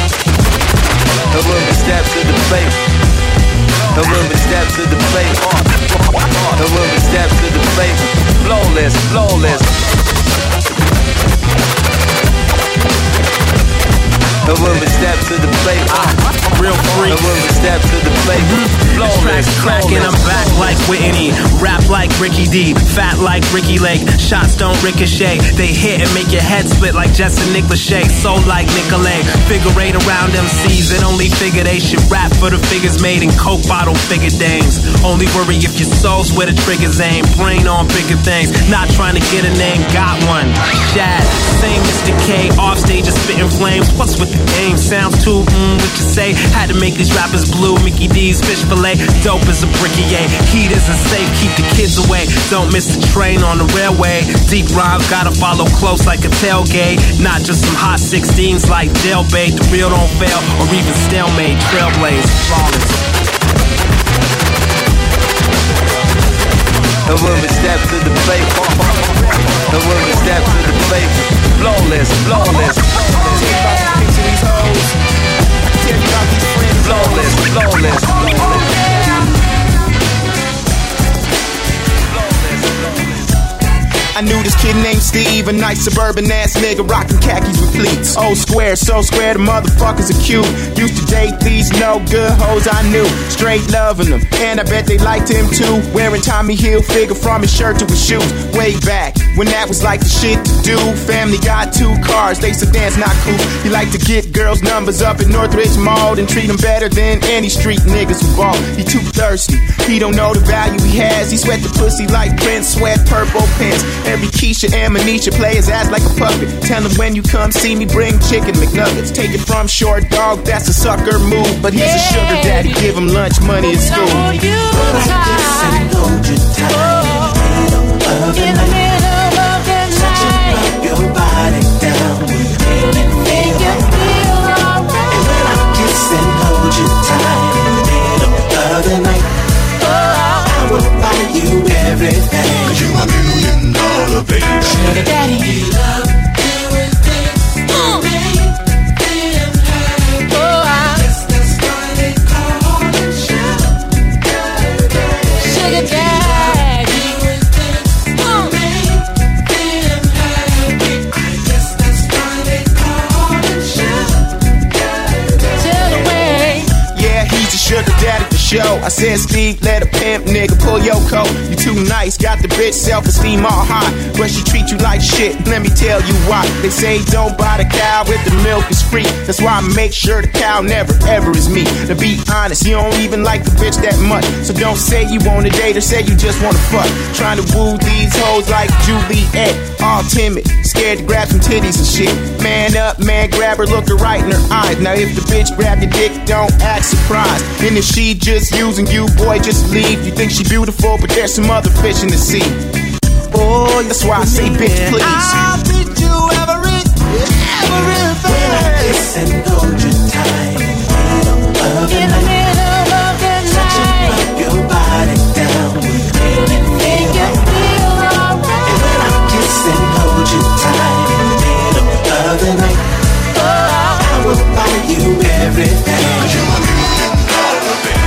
A little step to the plate. A little step to the plate. A little step to the plate. Flawless, flawless. A little step to the plate. Real free. A little step to the plate. This track's cracking, I'm back like Whitney. Rap like Ricky D, fat like Ricky Lake. Shots don't ricochet, they hit and make your head split like Jesse Nick Lachey. Soul like Nicolay, figure eight around M Cs and only figure they should rap for the figures made in Coke bottle figure dames. Only worry if your soul's where the trigger's aim. Brain on bigger things, not trying to get a name, got one. Shad, same Mister K, off stage is spitting flames. What's with the game? Sounds too, mm, what you say? Had to make these rappers blue. Mickey D's fish fillet, dope as a bricky, yeah. Heat isn't safe, keep the kids away. Don't miss the train on the railway. Deep rhymes gotta follow close like a tailgate. Not just some hot sixteens like jailbait. The real don't fail or even stalemate. Trailblaze, flawless. The woman step to the plate. The woman step to the plate. Flawless, flawless. Flawless, flawless, flawless. I knew this kid named Steve, a nice suburban ass nigga rocking khakis with pleats. Old square, so square, the motherfuckers are cute. Used to date these no good hoes I knew, straight loving them, and I bet they liked him too. Wearing Tommy Hilfiger from his shirt to his shoes. Way back when that was like the shit to do. Family got two cars, they sedans not cool. He liked to get girls' numbers up at Northridge Mall and treat them better than any street niggas who ball. He too thirsty, he don't know the value he has. He sweat the pussy like Prince sweat purple pants. Every Keisha and Manisha play his ass like a puppet. Tell him when you come see me, bring chicken McNuggets. Take it from short dog, that's a sucker move. But he's yeah. a sugar daddy, give him lunch money at school. Hold you tight, hold you tight. In the middle of the night, touching your body down, make you feel alright. And when I kiss and hold you tight in the middle of the night, oh, I will buy you everything. You a million dollar baby, sugar daddy. We love doing things to make them happy. Oh, I guess that's why they call and shout, sugar daddy. Doing things to make them happy. I guess that's why they call and shout, tell away. Yeah, he's a sugar daddy for show. I said, Steve, let a pimp nigga pull your coat. You too nice, got the bitch self-esteem all high, but she treat you like shit. Let me tell you why. They say don't buy the cow if the milk is free. That's why I make sure the cow never ever is me. To be honest, you don't even like the bitch that much, so don't say you wanna date or say you just wanna fuck. Trying to woo these hoes like Juliet, all timid, scared to grab some titties and shit. Man up, man, grab her, look her right in her eyes. Now if the bitch grab your dick, don't act surprised. And if she just using you, boy, just leave. You think she beautiful, but there's some other fish in the sea. Oh, that's why I say bitch, please. I'll treat you every, everything. When I kiss and hold you tight in the middle of the night, touching your body down, make you feel alright. And when I kiss and hold you tight in the middle of the night, oh, I will buy you everything. You a million dollar baby.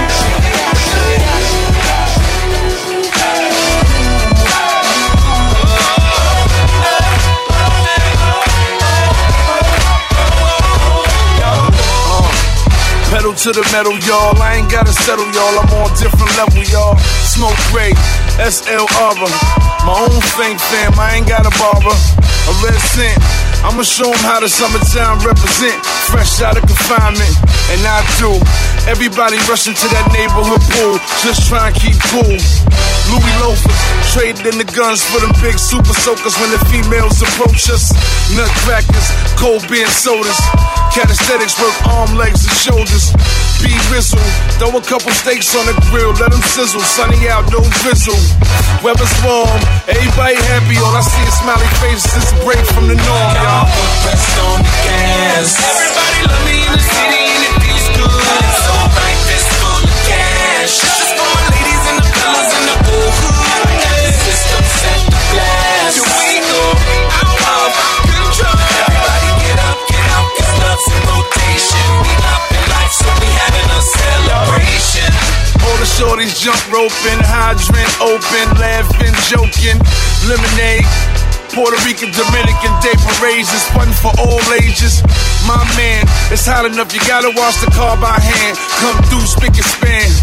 Pedal to the metal, y'all. I ain't gotta settle, y'all. I'm on different level, y'all. Smoke Ray, S L R. My own thing, fam. I ain't got a barber. A red scent. I'ma show 'em how the summertime represent. Fresh out of confinement, and I do. Everybody rushing to that neighborhood pool, just try and keep cool. Louis loafers, trading in the guns for them big super soakers when the females approach us. Nutcrackers, cold beer and sodas. Calisthenics work arm, legs, and shoulders. Be Rizzle, throw a couple steaks on the grill, let them sizzle. Sunny out, no drizzle. Weather's warm, everybody happy. All I see is smiley faces, it's a break from the norm, y'all. Press on the gas. Everybody love me in the city and it feels good. It's alright, it's full of cash. This is for my ladies and the fellas in the old hood. The system set the glass. Here we go, out of control. Everybody get up, get out, cause love's in rotation. We up in life, so we having a celebration. All the shorties jump roping, hydrant open, laughing, joking. Lemonade, Puerto Rican, Dominican Day parades is fun for all ages. My man, it's hot enough, you gotta wash the car by hand. Come through, spick and span.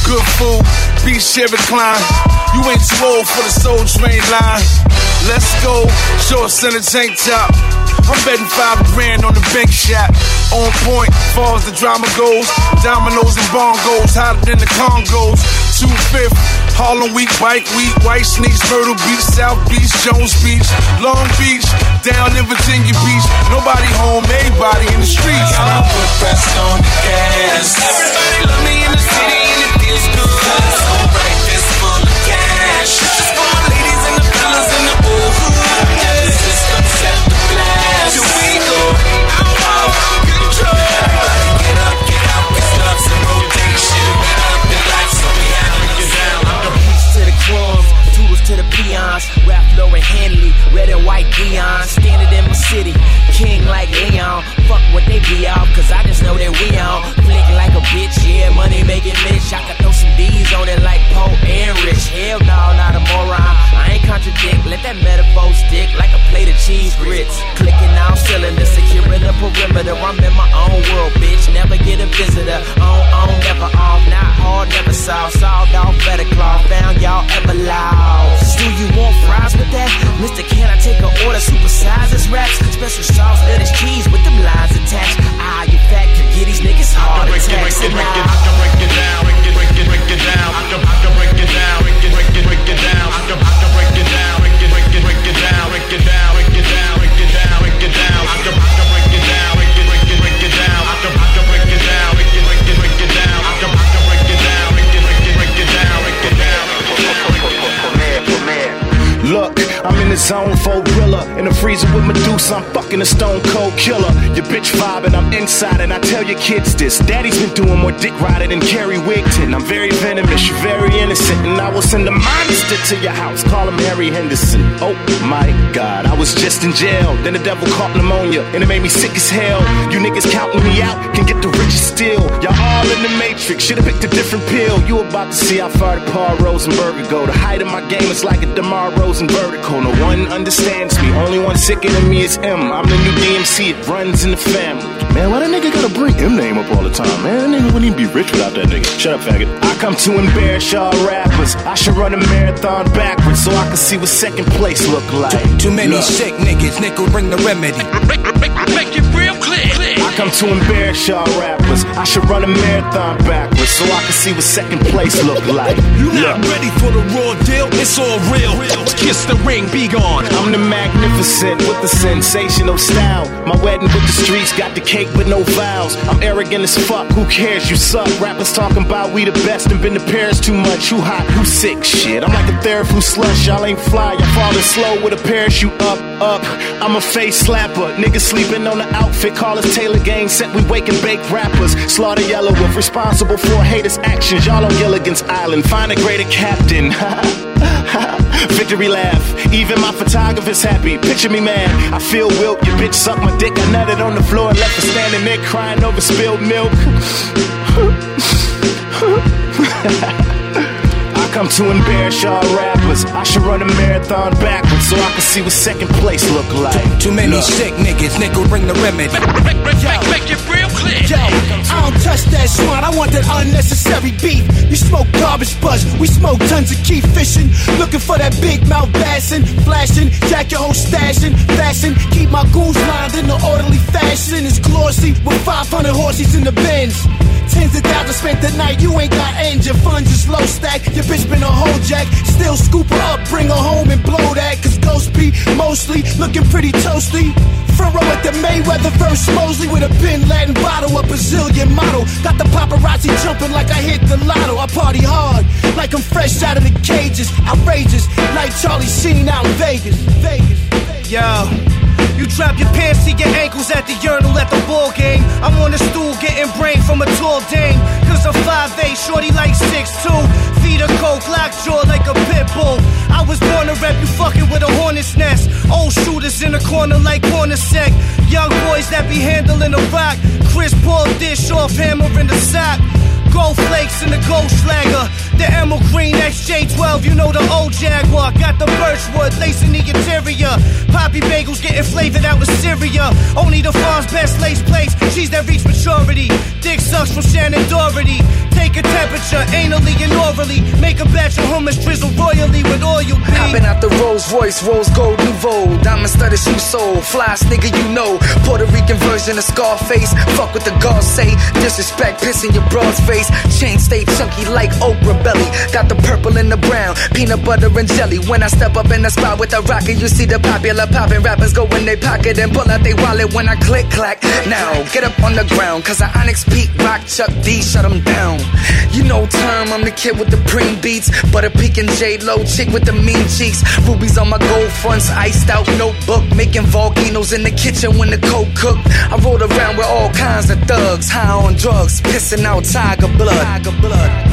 good food, beach chair recline. You ain't too old for the Soul Train line. Let's go, shorts in a tank top. I'm betting five grand on the bank shot. On point, far as the drama goes. Dominoes and bongos, hotter than the Congos. Two-fifth, Harlem Week, Bike Week, White Sneaks, Myrtle Beach, South Beach, Jones Beach, Long Beach, down in Virginia Beach. Nobody home, everybody in the streets. I'ma put press on the gas. Everybody love me in the city and it feels good. So right, this full of cash. Just for my ladies and the fellas in the old hood. Yeah, the system set the blast. Here we go, I'm out of control. Everybody get up, get out, cause love's in rotation. Get up in life, so we handle it down. Peace to the crumbs, toodles to the peons. Rap Lauren Henley, red and white Dion. Standing in my city, king like Leon. Fuck what they be off, cause I just know that we on. Flick like a bitch, yeah, money making Mitch. I could throw some D's on it like Poe and Rich. Hell no, not a moron. I ain't contradict, let that metaphor stick like a plate of cheese grits. Clicking out cylinders, securing the perimeter. I'm in my own world, bitch. Never get a visitor. On, on, never off. Not hard, never soft. Sawed off, better cloth. Found y'all ever loud. Do you want fries with that? Mister, can I take an order? Supersize this raps. Special sauce, lettuce, cheese with them lines attached. Ah, you fat, can get these niggas hard attacks. I can break it, I can break it down, break it, break it, break it down. I can, I can break it down, break it, break it, break it down. I can, I can break it down, break it, break it, break it down, break it down, break it down, break it down, break it down. I can, I can break it down, break it, break it, break it down. I can, I can break it down, break it, break it, break it down. I can, I can break it down, break it, break it, break it down, break it down. Look, I'm in the zone for Rilla. In the freezer with Medusa, I'm fucking a stone cold killer. Your bitch vibing, I'm inside, and I tell your kids this. Daddy's been doing more dick riding than Kerry Wigton. I'm very venomous, you're very innocent, and I will send a monster to your house. Call him Harry Henderson. Oh my God, I was just in jail. Then the devil caught pneumonia, and it made me sick as hell. You niggas counting me out, can get the richest still. Y'all all in the matrix, should've picked a different pill. You about to see how far the Paul Rosenberger go. The height of my game is like a DeMar Rosen vertical. No one understands me, only one sicker than me is M. I'm the new D M C, it runs in the family. Man, why that nigga gotta bring M name up all the time? Man, that nigga wouldn't even be rich without that nigga. Shut up, faggot. I come to embarrass y'all rappers. I should run a marathon backwards so I can see what second place look like. Too, too many Look. sick niggas, nickel bring the remedy. Make it real clear. I come to embarrass y'all rappers. I should run a marathon backwards so I can see what second place look like. You not ready for the raw deal? It's all real. Kiss the ring, be gone. I'm the magnificent with the sensational style. My wedding with the streets got the cake but no vows. I'm arrogant as fuck, who cares? You suck. Rappers talking about we the best and been to Paris too much. Who hot, who sick? Shit, I'm like a Theraflu slush. Y'all ain't fly, y'all falling slow with a parachute up, up. I'm a face slapper. Niggas sleeping on the outfit, call us Taylor Gang. Set we wake and bake rappers. Slaughter Yellow Wolf, responsible for haters' actions. Y'all on Gilligan's Island, find a greater captain. Victory laugh, even my photographer's happy. Picture me mad, I feel wilt. Your bitch sucked my dick, I nutted on the floor and left her standing there crying over spilled milk. I come to embarrass y'all rappers. I should run a marathon backwards so I can see what second place look like. Too many Look. sick niggas, nickel bring the remedy. Make, make it real clear. Yo, I don't touch that swine, I want that unnecessary beef. You smoke garbage buzz, we smoke tons of key fishing. Looking for that big mouth bassing, flashing, jack your whole stashing, fashion. Keep my goons lined in an orderly fashion. It's glossy with five hundred horses in the bins. Tens of thousands spent the night, you ain't got ends, your funds is low stack. Your bitch been a whole jack, still scoop her up, bring her home and blow that. Cause Ghost be mostly looking pretty toasty. Front row at the Mayweather versus Mosley with a Bin Laden bottle, a Brazilian model. Got the paparazzi jumping like I hit the lotto. I party hard, like I'm fresh out of the cages. Outrageous, like Charlie Sheen out in Vegas. Vegas. Yo, you drop your pants to your ankles at the urinal at the ball game. I'm on the stool getting brain from a tall dame. Cause I'm five eight, shorty like six two. Feet a coke, lockjaw like a pit bull. I was born to rep, you fucking with a hornet's nest. Old shooters in the corner like corner sec. Young boys that be handling the rock. Chris Paul dish off, hammer in the sock. gold flakes and the gold slagger. The emerald green X J twelve, you know the old Jaguar. Got the birchwood, lace in the interior. Poppy bagels getting flavored out with Syria. Only the farm's best lace plates, cheese that reach maturity. Dick sucks from Shannon Doherty. Take a temperature, anally and orally. Make a batch of hummus, drizzle royally with oil. Hopping out the Rolls Royce, Rose Gold Nouveau. Diamond studded shoe sole, flyest nigga you know. Puerto Rican version of Scarface. Fuck what the guards say, disrespect piss in your broad's face. Chain stay chunky like Oprah belly. Got the purple and the brown, peanut butter and jelly. When I step up in the spot with a rocket, you see the popular poppin' rappers go in they pocket and pull out they wallet when I click clack. Now get up on the ground, cause I Onyx Pete, Rock Chuck D, shut them down. You know term, I'm the kid with the preem beats. Butter pecan J-Lo, chick with the mean cheeks. Rubies on my gold fronts, iced out notebook. Making volcanoes in the kitchen when the coke cook. I rode around with all kinds of thugs, high on drugs, pissing out tiger blood. Tiger blood.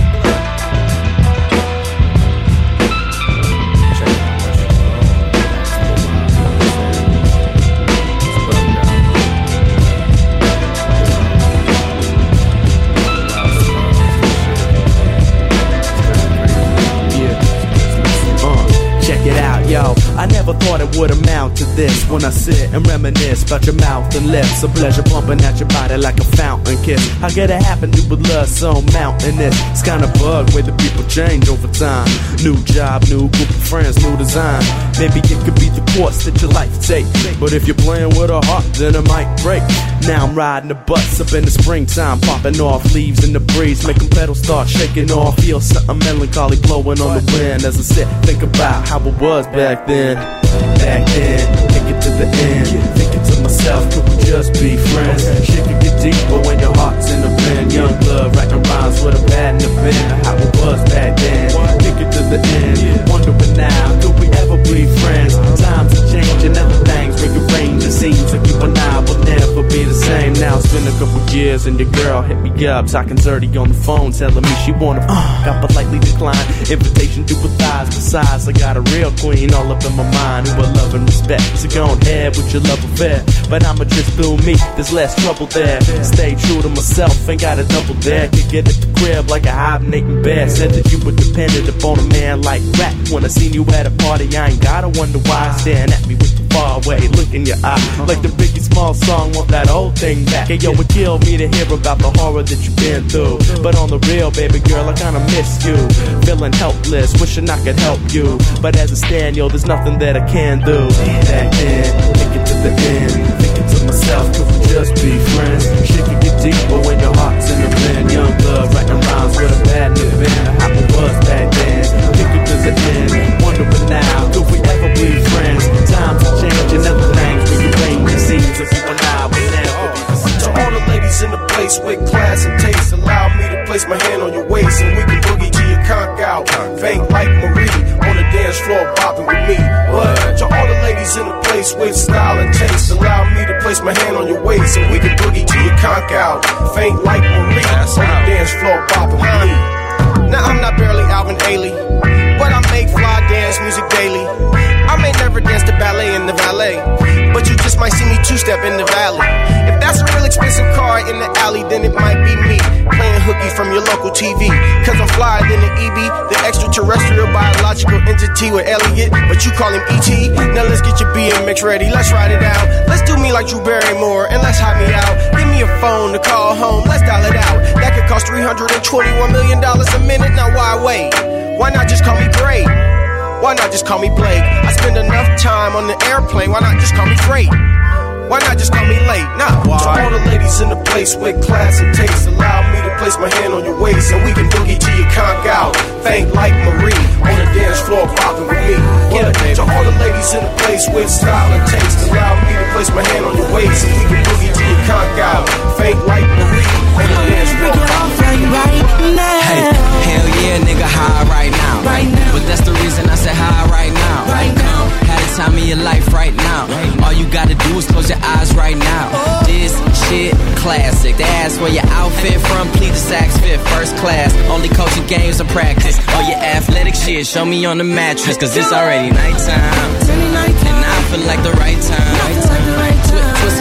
I never thought it would amount to this. When I sit and reminisce about your mouth and lips, a pleasure pumping at your body like a fountain kiss. How could it happen to with love so mountainous? It's kinda bug way the people change over time. New job, new group of friends, new design. Maybe it could be the course that your life take, but if you're playing with a heart, then it might break. Now I'm riding the bus up in the springtime, popping off leaves in the breeze, making petals start shaking off. Feel something melancholy blowing on the wind as I sit, think about how it was back then. Back then, take it to the end. Thinking to myself, could we just be friends? Shit could get deeper when your heart's in the pen. Young blood writing rhymes with a pad and a pen. How it was back then. Take it to the end. Wondering now, could we ever be friends? Times are changing, other things rearrange. It seems like you and I will never be the same. Now it's been a couple years and your girl hit me up, talking dirty on the phone, telling me she wanna fuck. I politely decline invitation to her thighs. Besides, I got a real queen all up in my mind who I love and respect. So go ahead with your love affair, but I'ma just do me. There's less trouble there. Stay true to myself, ain't got a double dare. Could get at the crib like a hibernating bear. Said that you were dependent upon a man like rap. When I seen you at a party, I ain't gotta wonder why. Staring at me with the far away look in your eye, like the Biggie Small song, want that old thing back. Hey yo, it killed me to hear about the horror that you've been through. But on the real, baby girl, I kinda miss you. Feeling helpless, wishing I could help you. But as I stand, yo, there's nothing that I can do. Back then, take it to the end. Thinking to myself, could we just be friends? Shit could get deeper when your heart's in the blend. Young blood writing rhymes with a bad in the band. How it was back then, take it to the end. Wondering now, could we ever be friends? Times are changing, other things rearrange. It seems like you and I will never be the same. To all the ladies in the place with class and taste, allow me to place my hand on your waist and we can boogie to your conk out. Faint like Marie on the dance floor bopping with me. What? To all the ladies in the place with style and taste, allow me to place my hand on your waist and we can boogie to your conk out. Faint like Marie on the dance floor bopping with me. Now I'm not barely Alvin Ailey, but I make fly dance music daily. I may never dance the ballet in the valet, but you just might see me two-step in the valley. If that's a real expensive car in the alley, then it might be me playing hooky from your local T V. Cause I'm flyer than the E B, the extraterrestrial biological entity with Elliot, but you call him E T. Now let's get your B M X ready, let's ride it out. Let's do me like Drew Barrymore and let's hide me out. Give me a phone to call home, let's dial it out. That could cost three hundred twenty-one million dollars a minute, now why wait? Why not just call me Braid? Why not just call me Blake? I spend enough time on the airplane, why not just call me Freight? Why not just call me late? Nah, why? To all the ladies in the place with class and taste, allow me to place my hand on your waist and we can boogie to your conk out. Faint like Marie on the dance floor bopping with me. What? To all the ladies in the place with style and taste, allow me to place my hand on your waist and we can boogie to your conk out. Faint like Marie on the dance floor bopping with me. Hey, hell yeah, nigga, high right now. Right now. But that's the reason I said high right now. Right now. Had the time of your life right now. All you gotta do is close your eyes right now. This shit classic. They ask where your outfit from, please the Saks fit first class. Only coaching games and practice. All your athletic shit, show me on the mattress. Cause it's already nighttime, and I feel like the right time. Twi- twisting up my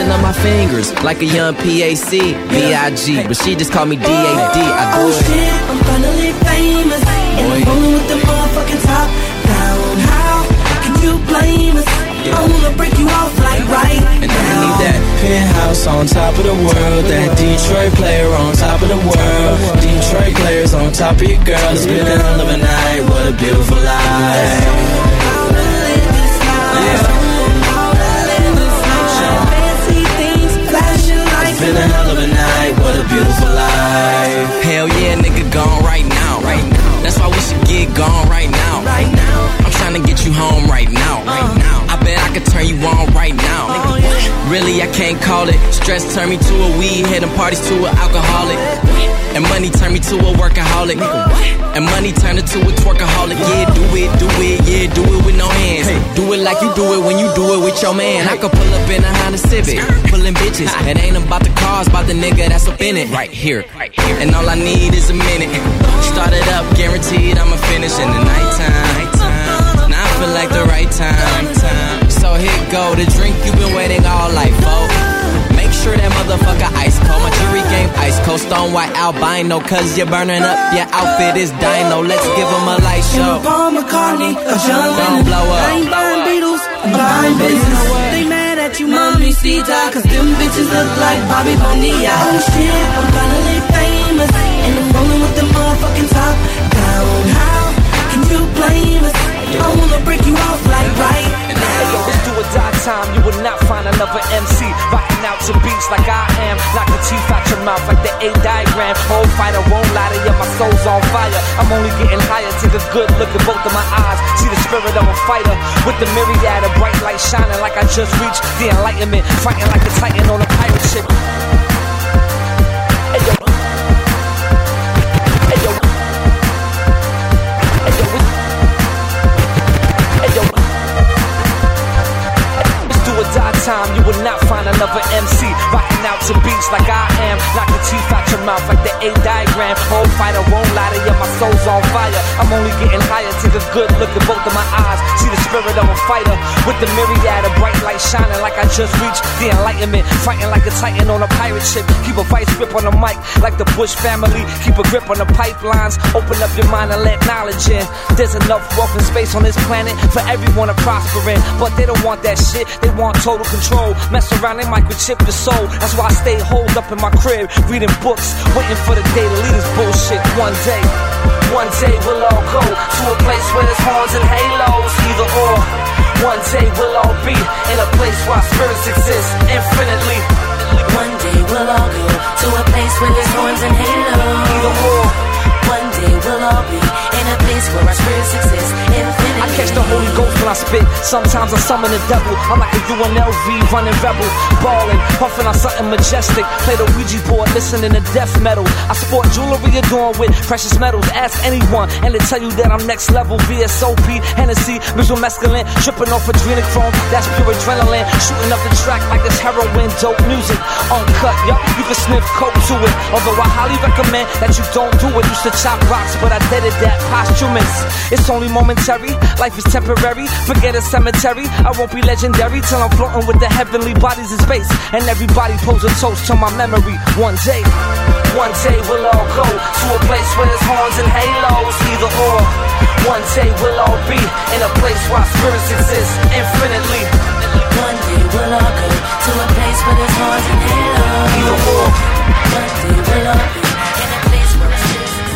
fingers like a young P A C, B I G, but she just called me D A D. I do oh it. shit, I'm finally famous, and I'm rolling with the motherfucking top down. How can you blame us? I wanna break you off like right and now. I need that penthouse on top of the world, that Detroit player on top of the world, Detroit players on top of your girl. It's been a hell of a night, what a beautiful life. It's been a hell of a night, what a beautiful life. Hell yeah, nigga, gone right now, right now. That's why we should get gone right now, right now. I'm trying to get you home right now, right now. I bet I could turn you on right now. Oh, yeah. Really, I can't call it. Stress turned me to a weed head and parties to an alcoholic. And money turned me to a workaholic. And money turned into a twerkaholic. Yeah, do it, do it, yeah, do it with no hands. Do it like you do it when you do it with your man. I could pull up in a Honda Civic, pulling bitches. It ain't about the cars, about the nigga that's up in it. Right here, and all I need is a minute. Start it up, guaranteed I'ma finish in the nighttime. Now I feel like the right time. So here go, the drink you've been waiting all life for. Make sure that motherfucker ice cold. My jewelry game ice cold. Stone white albino. Cause you're burning up. Your outfit is dino. Let's give them a light show. Paul McCartney, a John Lennon. Don't blow up. I ain't buying Beatles, I'm buying business. They mad at you, mommy, see die. Cause them bitches look like Bobby Bonilla. Oh shit, I'm finally famous, and I'm rolling with the motherfucking top down. How can you blame us? I wanna break you off like right now. It's do or die time, you will not find another M C rocking out to beats like I am. Knock the teeth out your mouth like the A diagram. Whole fighter won't lie to you, my soul's on fire. I'm only getting higher, take a good look at both of my eyes. See the spirit of a fighter with the myriad of bright lights shining like I just reached the enlightenment. Fighting like a titan on a pirate ship. Hey, yo. Hey, yo. Hey, yo. Hey, yo. It's do or die time, you will not find another M C rocking out to beats like I am. Knock the teeth out your mouth like the A diagram. Whole fighter won't lie to you, my soul's on fire. I'm only getting higher, take a good look at both of my eyes. See the spirit of a fighter with the myriad of bright lights shining like I just reached the enlightenment. Fighting like a titan on a pirate ship. Keep a vice grip on the mic like the Bush family. Keep a grip on the pipelines. Open up your mind and let knowledge in. There's enough wealth and space on this planet for everyone to prosper in. But they don't want that shit, they want total control. Mess around, they microchip your soul. That's why I stay holed up in my crib, reading books, waiting for the day to leave this bullshit. One day, one day we'll all go to a place where there's horns and halos. Either or, one day we'll all be in a place where our spirits exist infinitely. One day we'll all go to a place where there's horns and halos. Either or, one day we'll all be in a place where our spirits exist infinitely. I catch the Holy Ghost when I spit. Sometimes I summon the devil. I'm like a U N L V running rebel, ballin', puffin' on something majestic. Play the Ouija board, listening to death metal. I sport jewelry adorned with precious metals. Ask anyone, and they tell you that I'm next level. V S O P, Hennessy, mixed with mescaline, tripping off adrenochrome. That's pure adrenaline. Shooting up the track like it's heroin, dope music, uncut. Yup, you can sniff coke to it. Although I highly recommend that you don't do it. Used to chop rocks, but I did it that posthumous. It's only momentary. Life is temporary, forget a cemetery. I won't be legendary till I'm floating with the heavenly bodies in space. And everybody pose a toast to my memory. One day, one day we'll all go to a place where there's horns and halos. Either or, one day we'll all be in a place where our spirits exist infinitely. One day we'll all go to a place where there's horns and halos. Either or, one day we'll all be in a place where our spirits exist.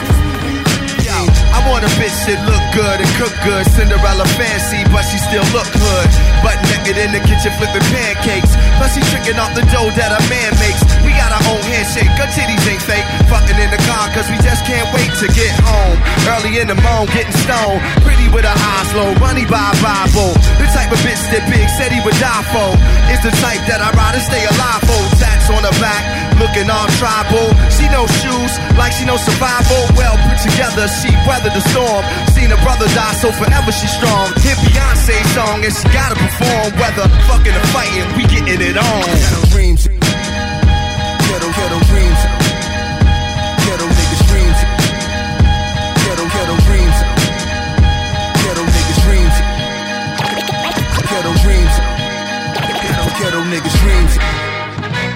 I want a bitch that look good and cook good. Cinderella fancy, but she still look hood. Butt naked in the kitchen flipping pancakes. Plus she tricking off the dough that a man makes. We got our own handshake, her titties ain't fake. Fucking in the car cause we just can't wait to get home. Early in the morning, getting stoned. Pretty with her eyes low, money by Bible. The type of bitch that Big said he would die for. Is the type that I'd rather stay alive for. Tats on her back, looking all tribal. She knows shoes, like she knows survival. Well put together, she weathered the storm. Seen her brother die, so forever she's strong. Hit Beyonce's song and she gotta perform. Whether fucking or fighting, we getting it on. Ghetto dreams, ghetto ghetto dreams, ghetto niggas dreams, ghetto ghetto dreams, ghetto niggas dreams, ghetto dreams, ghetto ghetto niggas dreams.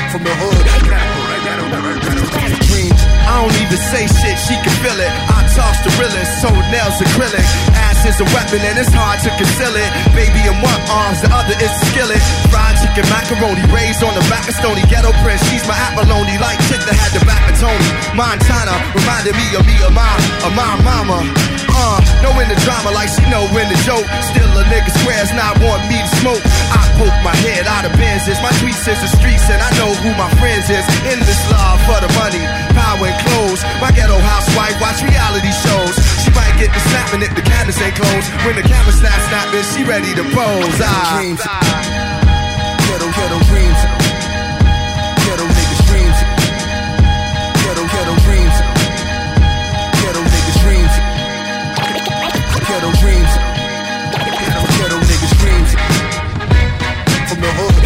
from the hood. I don't even say shit, she can feel it. I toss the realest, toenails acrylic. Ass is a weapon and it's hard to conceal it. Baby in one arms, the other is a skillet. Fried chicken macaroni, raised on the back of Stony. Ghetto Prince, she's my abalone. Like chick that had the back of Tony. Montana, reminded me of me, of my, of my mama. Uh, knowing the drama like she know when the joke. Still a nigga swears not want me to smoke. I poke my head out of Benzes. My tweets is the streets and I know who my friends is. In this love for the money, power and clothes. My ghetto housewife watch reality shows. She might get the snapping if the cabinets ain't closed. When the camera snap snapping, she ready to pose. Ah, dreams. Ghetto, ghetto dreams. Ghetto niggas dreams. Ghetto, ghetto dreams. Ghetto niggas dreams. Ghetto dreams. Ghetto, ghetto niggas dreams. From the hood.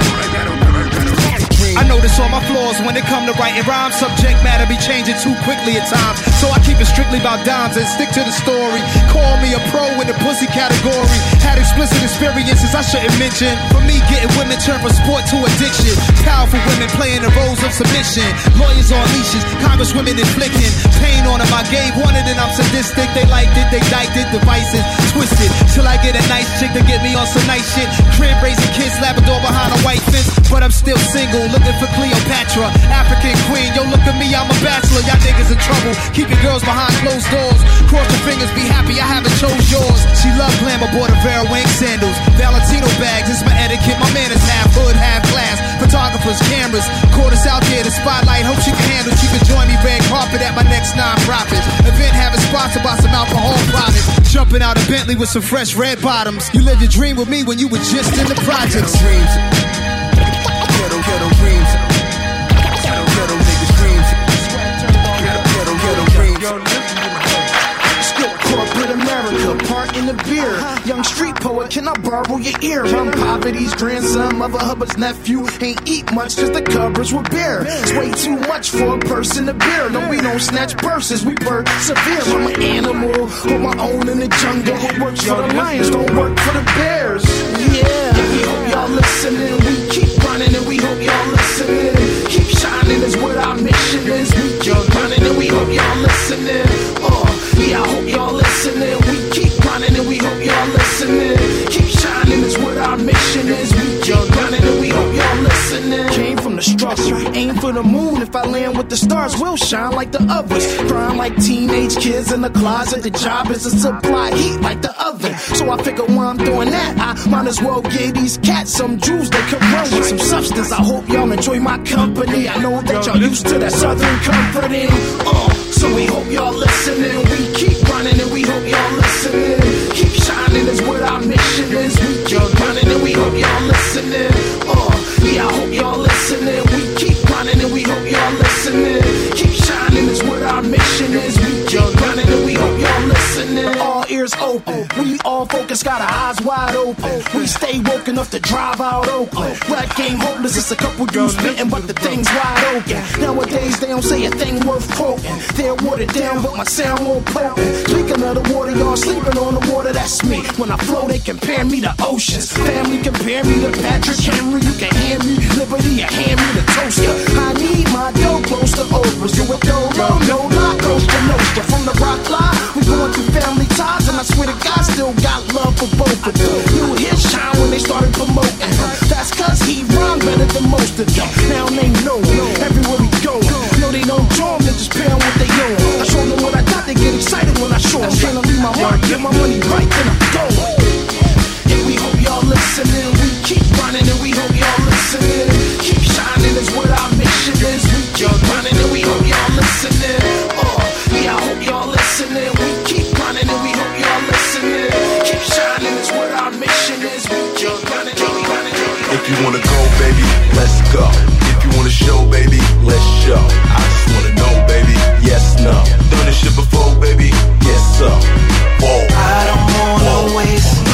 I notice all my flaws when it come to writing rhymes. Subject matter be changing too quickly at times, so I keep it strictly about dimes and stick to the story. Call me a pro in the pussy category. Had explicit experiences I shouldn't mention. For me, getting women turned from sport to addiction. Powerful women playing the roles of submission. Lawyers on leashes, congresswomen inflicting pain on them. I gave one and then I'm sadistic. They liked it, they liked it, devices twisted. Till I get a nice chick to get me on some nice shit. Crib raising kids, Labrador behind a white fence, but I'm still single. Looking for Cleopatra, African queen. Yo, look at me, I'm a bachelor. Y'all niggas in trouble. Keep your girls behind closed doors. Cross your fingers, be happy I haven't chose yours. She love glamour, bought a Vera Wang sandals, Valentino bags. It's my etiquette. My man is half hood, half glass. Photographers, cameras, caught us out there. The spotlight, hope she can handle. She can join me red carpet at my next non-profit event. Having sponsored by some alcohol products. Jumping out of Bentley with some fresh red bottoms. You lived your dream with me when you were just in the projects. Dreams. Ghetto, ghetto dreams. Ghetto, ghetto niggas dreams. Ghetto, ghetto, ghetto dreams. Still corporate America, part in the beer. Young street poet, can I borrow your ear? I'm poverty's grandson, Mother Hubbard's nephew. Ain't eat much, just the cupboards with beer. It's way too much for a person to bear. No, we don't snatch purses, we persevere. I'm an animal, on my own in the jungle. What works for the lions don't work for the bears. Yeah, we hope y'all listening. We keep running and we hope y'all listening. Keep shining is what our mission is. We keep running and we hope y'all listening. Oh, yeah, I hope y'all listening. We keep running and we hope y'all listening. Keep shining is what our mission is. We keep running and we hope y'all listening. Came from the struggle, aim for the moon. If I land with the stars, we'll shine like the others. Grind like teenage kids in the closet. The job is to supply heat like the oven. So I figure while I'm doing that, I might as well give these cats some juice they can run with some substance. I hope y'all enjoy my company. I know that y'all used to that southern comforting. Uh, so we hope y'all listening. We keep running and we hope y'all listening. Keep shining is what our mission is. We keep running and we hope y'all listening. Uh, yeah, I hope y'all listening. We keep running and we hope y'all listening. Keep shining is what our mission is. We keep running and we hope y'all listening. All ears open, we all focused, got our eyes wide open. We stay woke enough to drive out Oakland. Rap game hopeless, it's a couple dudes spitting, but the thing's wide open. Nowadays they don't say a thing worth quoting. They're watered down, but my sound more potent. Speaking of the water, y'all sleeping on the water, that's me. When I flow, they compare me to oceans. Family compare me to Patrick Henry. You can hand me liberty, you hand me the toaster. I need my dough close to Oprah's. You a dolo, no lie, Costa Nostra. From the rock line, we going through family ties, and I swear to God, still got love for both of them. You hit shine when they started promoting him. That's cause he rhymed better than most of them. Now they know him, everywhere we go. No, they don't join, they just pay on what they own. I show them what I got, they get excited when I show them. Trying to leave my mark, get my money right, then I'm going. And we hope y'all listening. We keep running and we hope y'all listening. Keep shining is what our mission is. We keep running and we hope y'all listening. Oh, yeah, I hope y'all listening. We keep running and we hope y'all listening. Keep shining is what our mission is. We keep running and we running. If you wanna go, baby, let's go. If you wanna show, baby, let's show. I just wanna know, baby, yes, no. Done this shit before, baby, yes, so. Whoa. I don't wanna waste no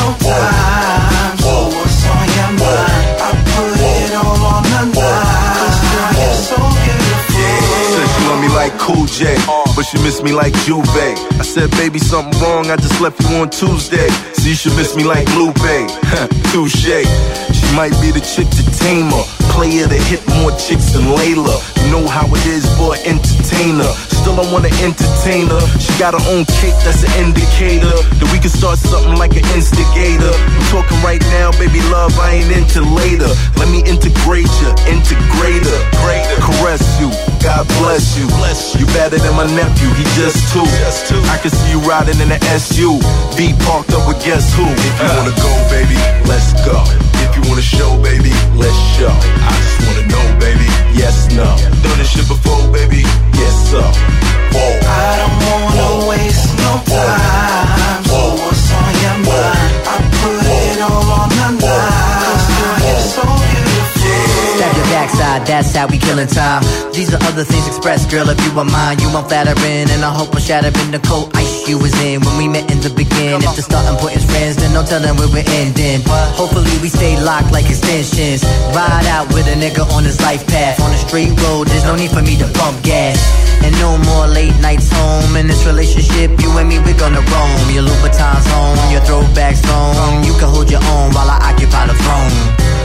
time. So what's on your mind? I put it all on the line. Cause girl, you're so beautiful. Yeah. Said she love me like Cool J, but she miss me like Juve. I said, baby, something wrong, I just left you on Tuesday. So you should miss me like Lupe. Touche. She might be the chick to tame her. player to hit more chicks than Layla. Know how it is, boy, entertainer. Still I wanna entertain her. She got her own cake, that's an indicator that we can start something like an instigator. I'm talking right now, baby love, I ain't into later. Let me integrate you, integrator, caress you, God bless you. You better than my nephew, he just two. I can see you riding in the S U V parked up with guess who? If you wanna go, baby, let's go. If you wanna show, baby, let's show. I just wanna know, baby, yes, no. Done this shit before, baby, yes, so. Whoa. I don't wanna waste no time. So what's on your mind? I put it all on the line. Cause girl, you're so beautiful. Stab your backside, that's how we killing time. These are other things expressed, girl, if you are mine. You want flattering, and I hope I'm shattering the cold ice you was in when we met in the beginning. If the starting point is friends, then no telling where we're ending. Hopefully we stay locked like extensions. Ride out with a nigga on his life path. On a straight road, there's no need for me to pump gas. And no more late nights home. In this relationship, you and me, we're gonna roam. Your Louboutins home, your throwbacks home. You can hold your own while I occupy the throne.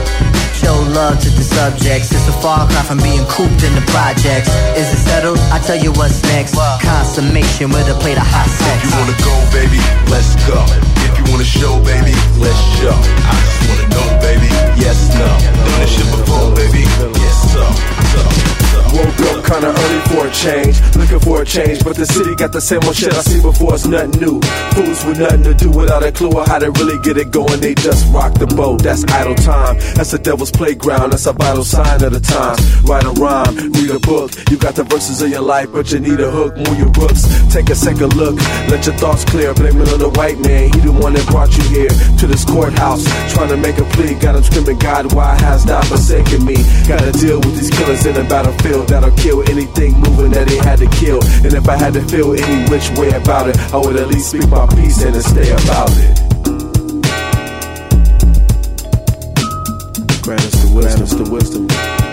Show love to the subjects. It's a far cry from being cooped in the projects. Is it settled? I tell you what's next. Consummation with a plate of hot sex. If you wanna go, baby, let's go. If you wanna show, baby, let's show. I just wanna know, baby, yes, no. Done this shit before, baby, yes, so, so, so. Woke up kinda early for a change, looking for a change, but the city got the same old shit I see before. It's nothing new. Fools with nothing to do without a clue of how to really get it going. They just rock the boat. That's idle time. That's the devil's playground. That's a vital sign of the times. Write a rhyme, read a book. You got the verses of your life, but you need a hook. Move your books. Take a second look. Let your thoughts clear. Blame it on the white man. He the one that brought you here to this courthouse, trying to make a plea. Got him screaming, God, why has thou forsaken me? Gotta deal with these killers in the battlefield that'll kill anything moving that they had to kill. And if I had to feel any which way about it, I would at least speak my peace and stay about it. Grant us the wisdom, grant us the wisdom.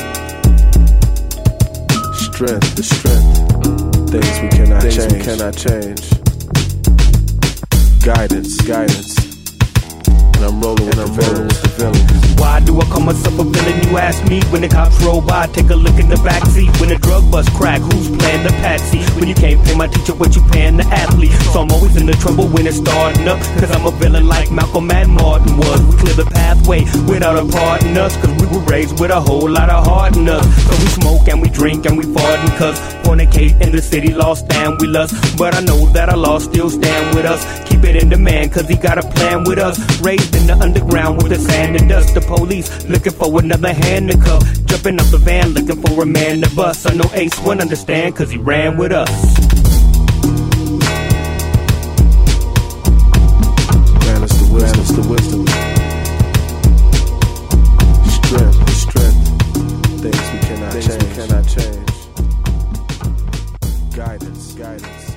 Strength, the strength. Things we cannot Things change. We cannot change. Guidance, guidance. And I'm rolling with, and I'm rolling with the villain. Why do I call myself a villain, you ask me? When the cops roll by, take a look in the backseat. When the drug bust crack, who's playing the patsy? When you can't pay my teacher, what you paying the athlete? So I'm always in the trouble when it's starting up, cause I'm a villain like Malcolm and Martin was. We clear the pathway without a pardon us, cause we were raised with a whole lot of heart in us. So we smoke and we drink and we fartin', cause fornicate in the city lost and we lust. But I know that our laws still stand with us. Keep it in demand, cause he got a plan with us. Raised in the underground with the sand and dust. The police looking for another hand to cuff. Jumping up the van looking for a man to bust. I know Ace wouldn't understand cause he ran with us. Grant us the wisdom, us the wisdom. Strength, the strength. Things we cannot Things change. We cannot change. Guidance, guidance.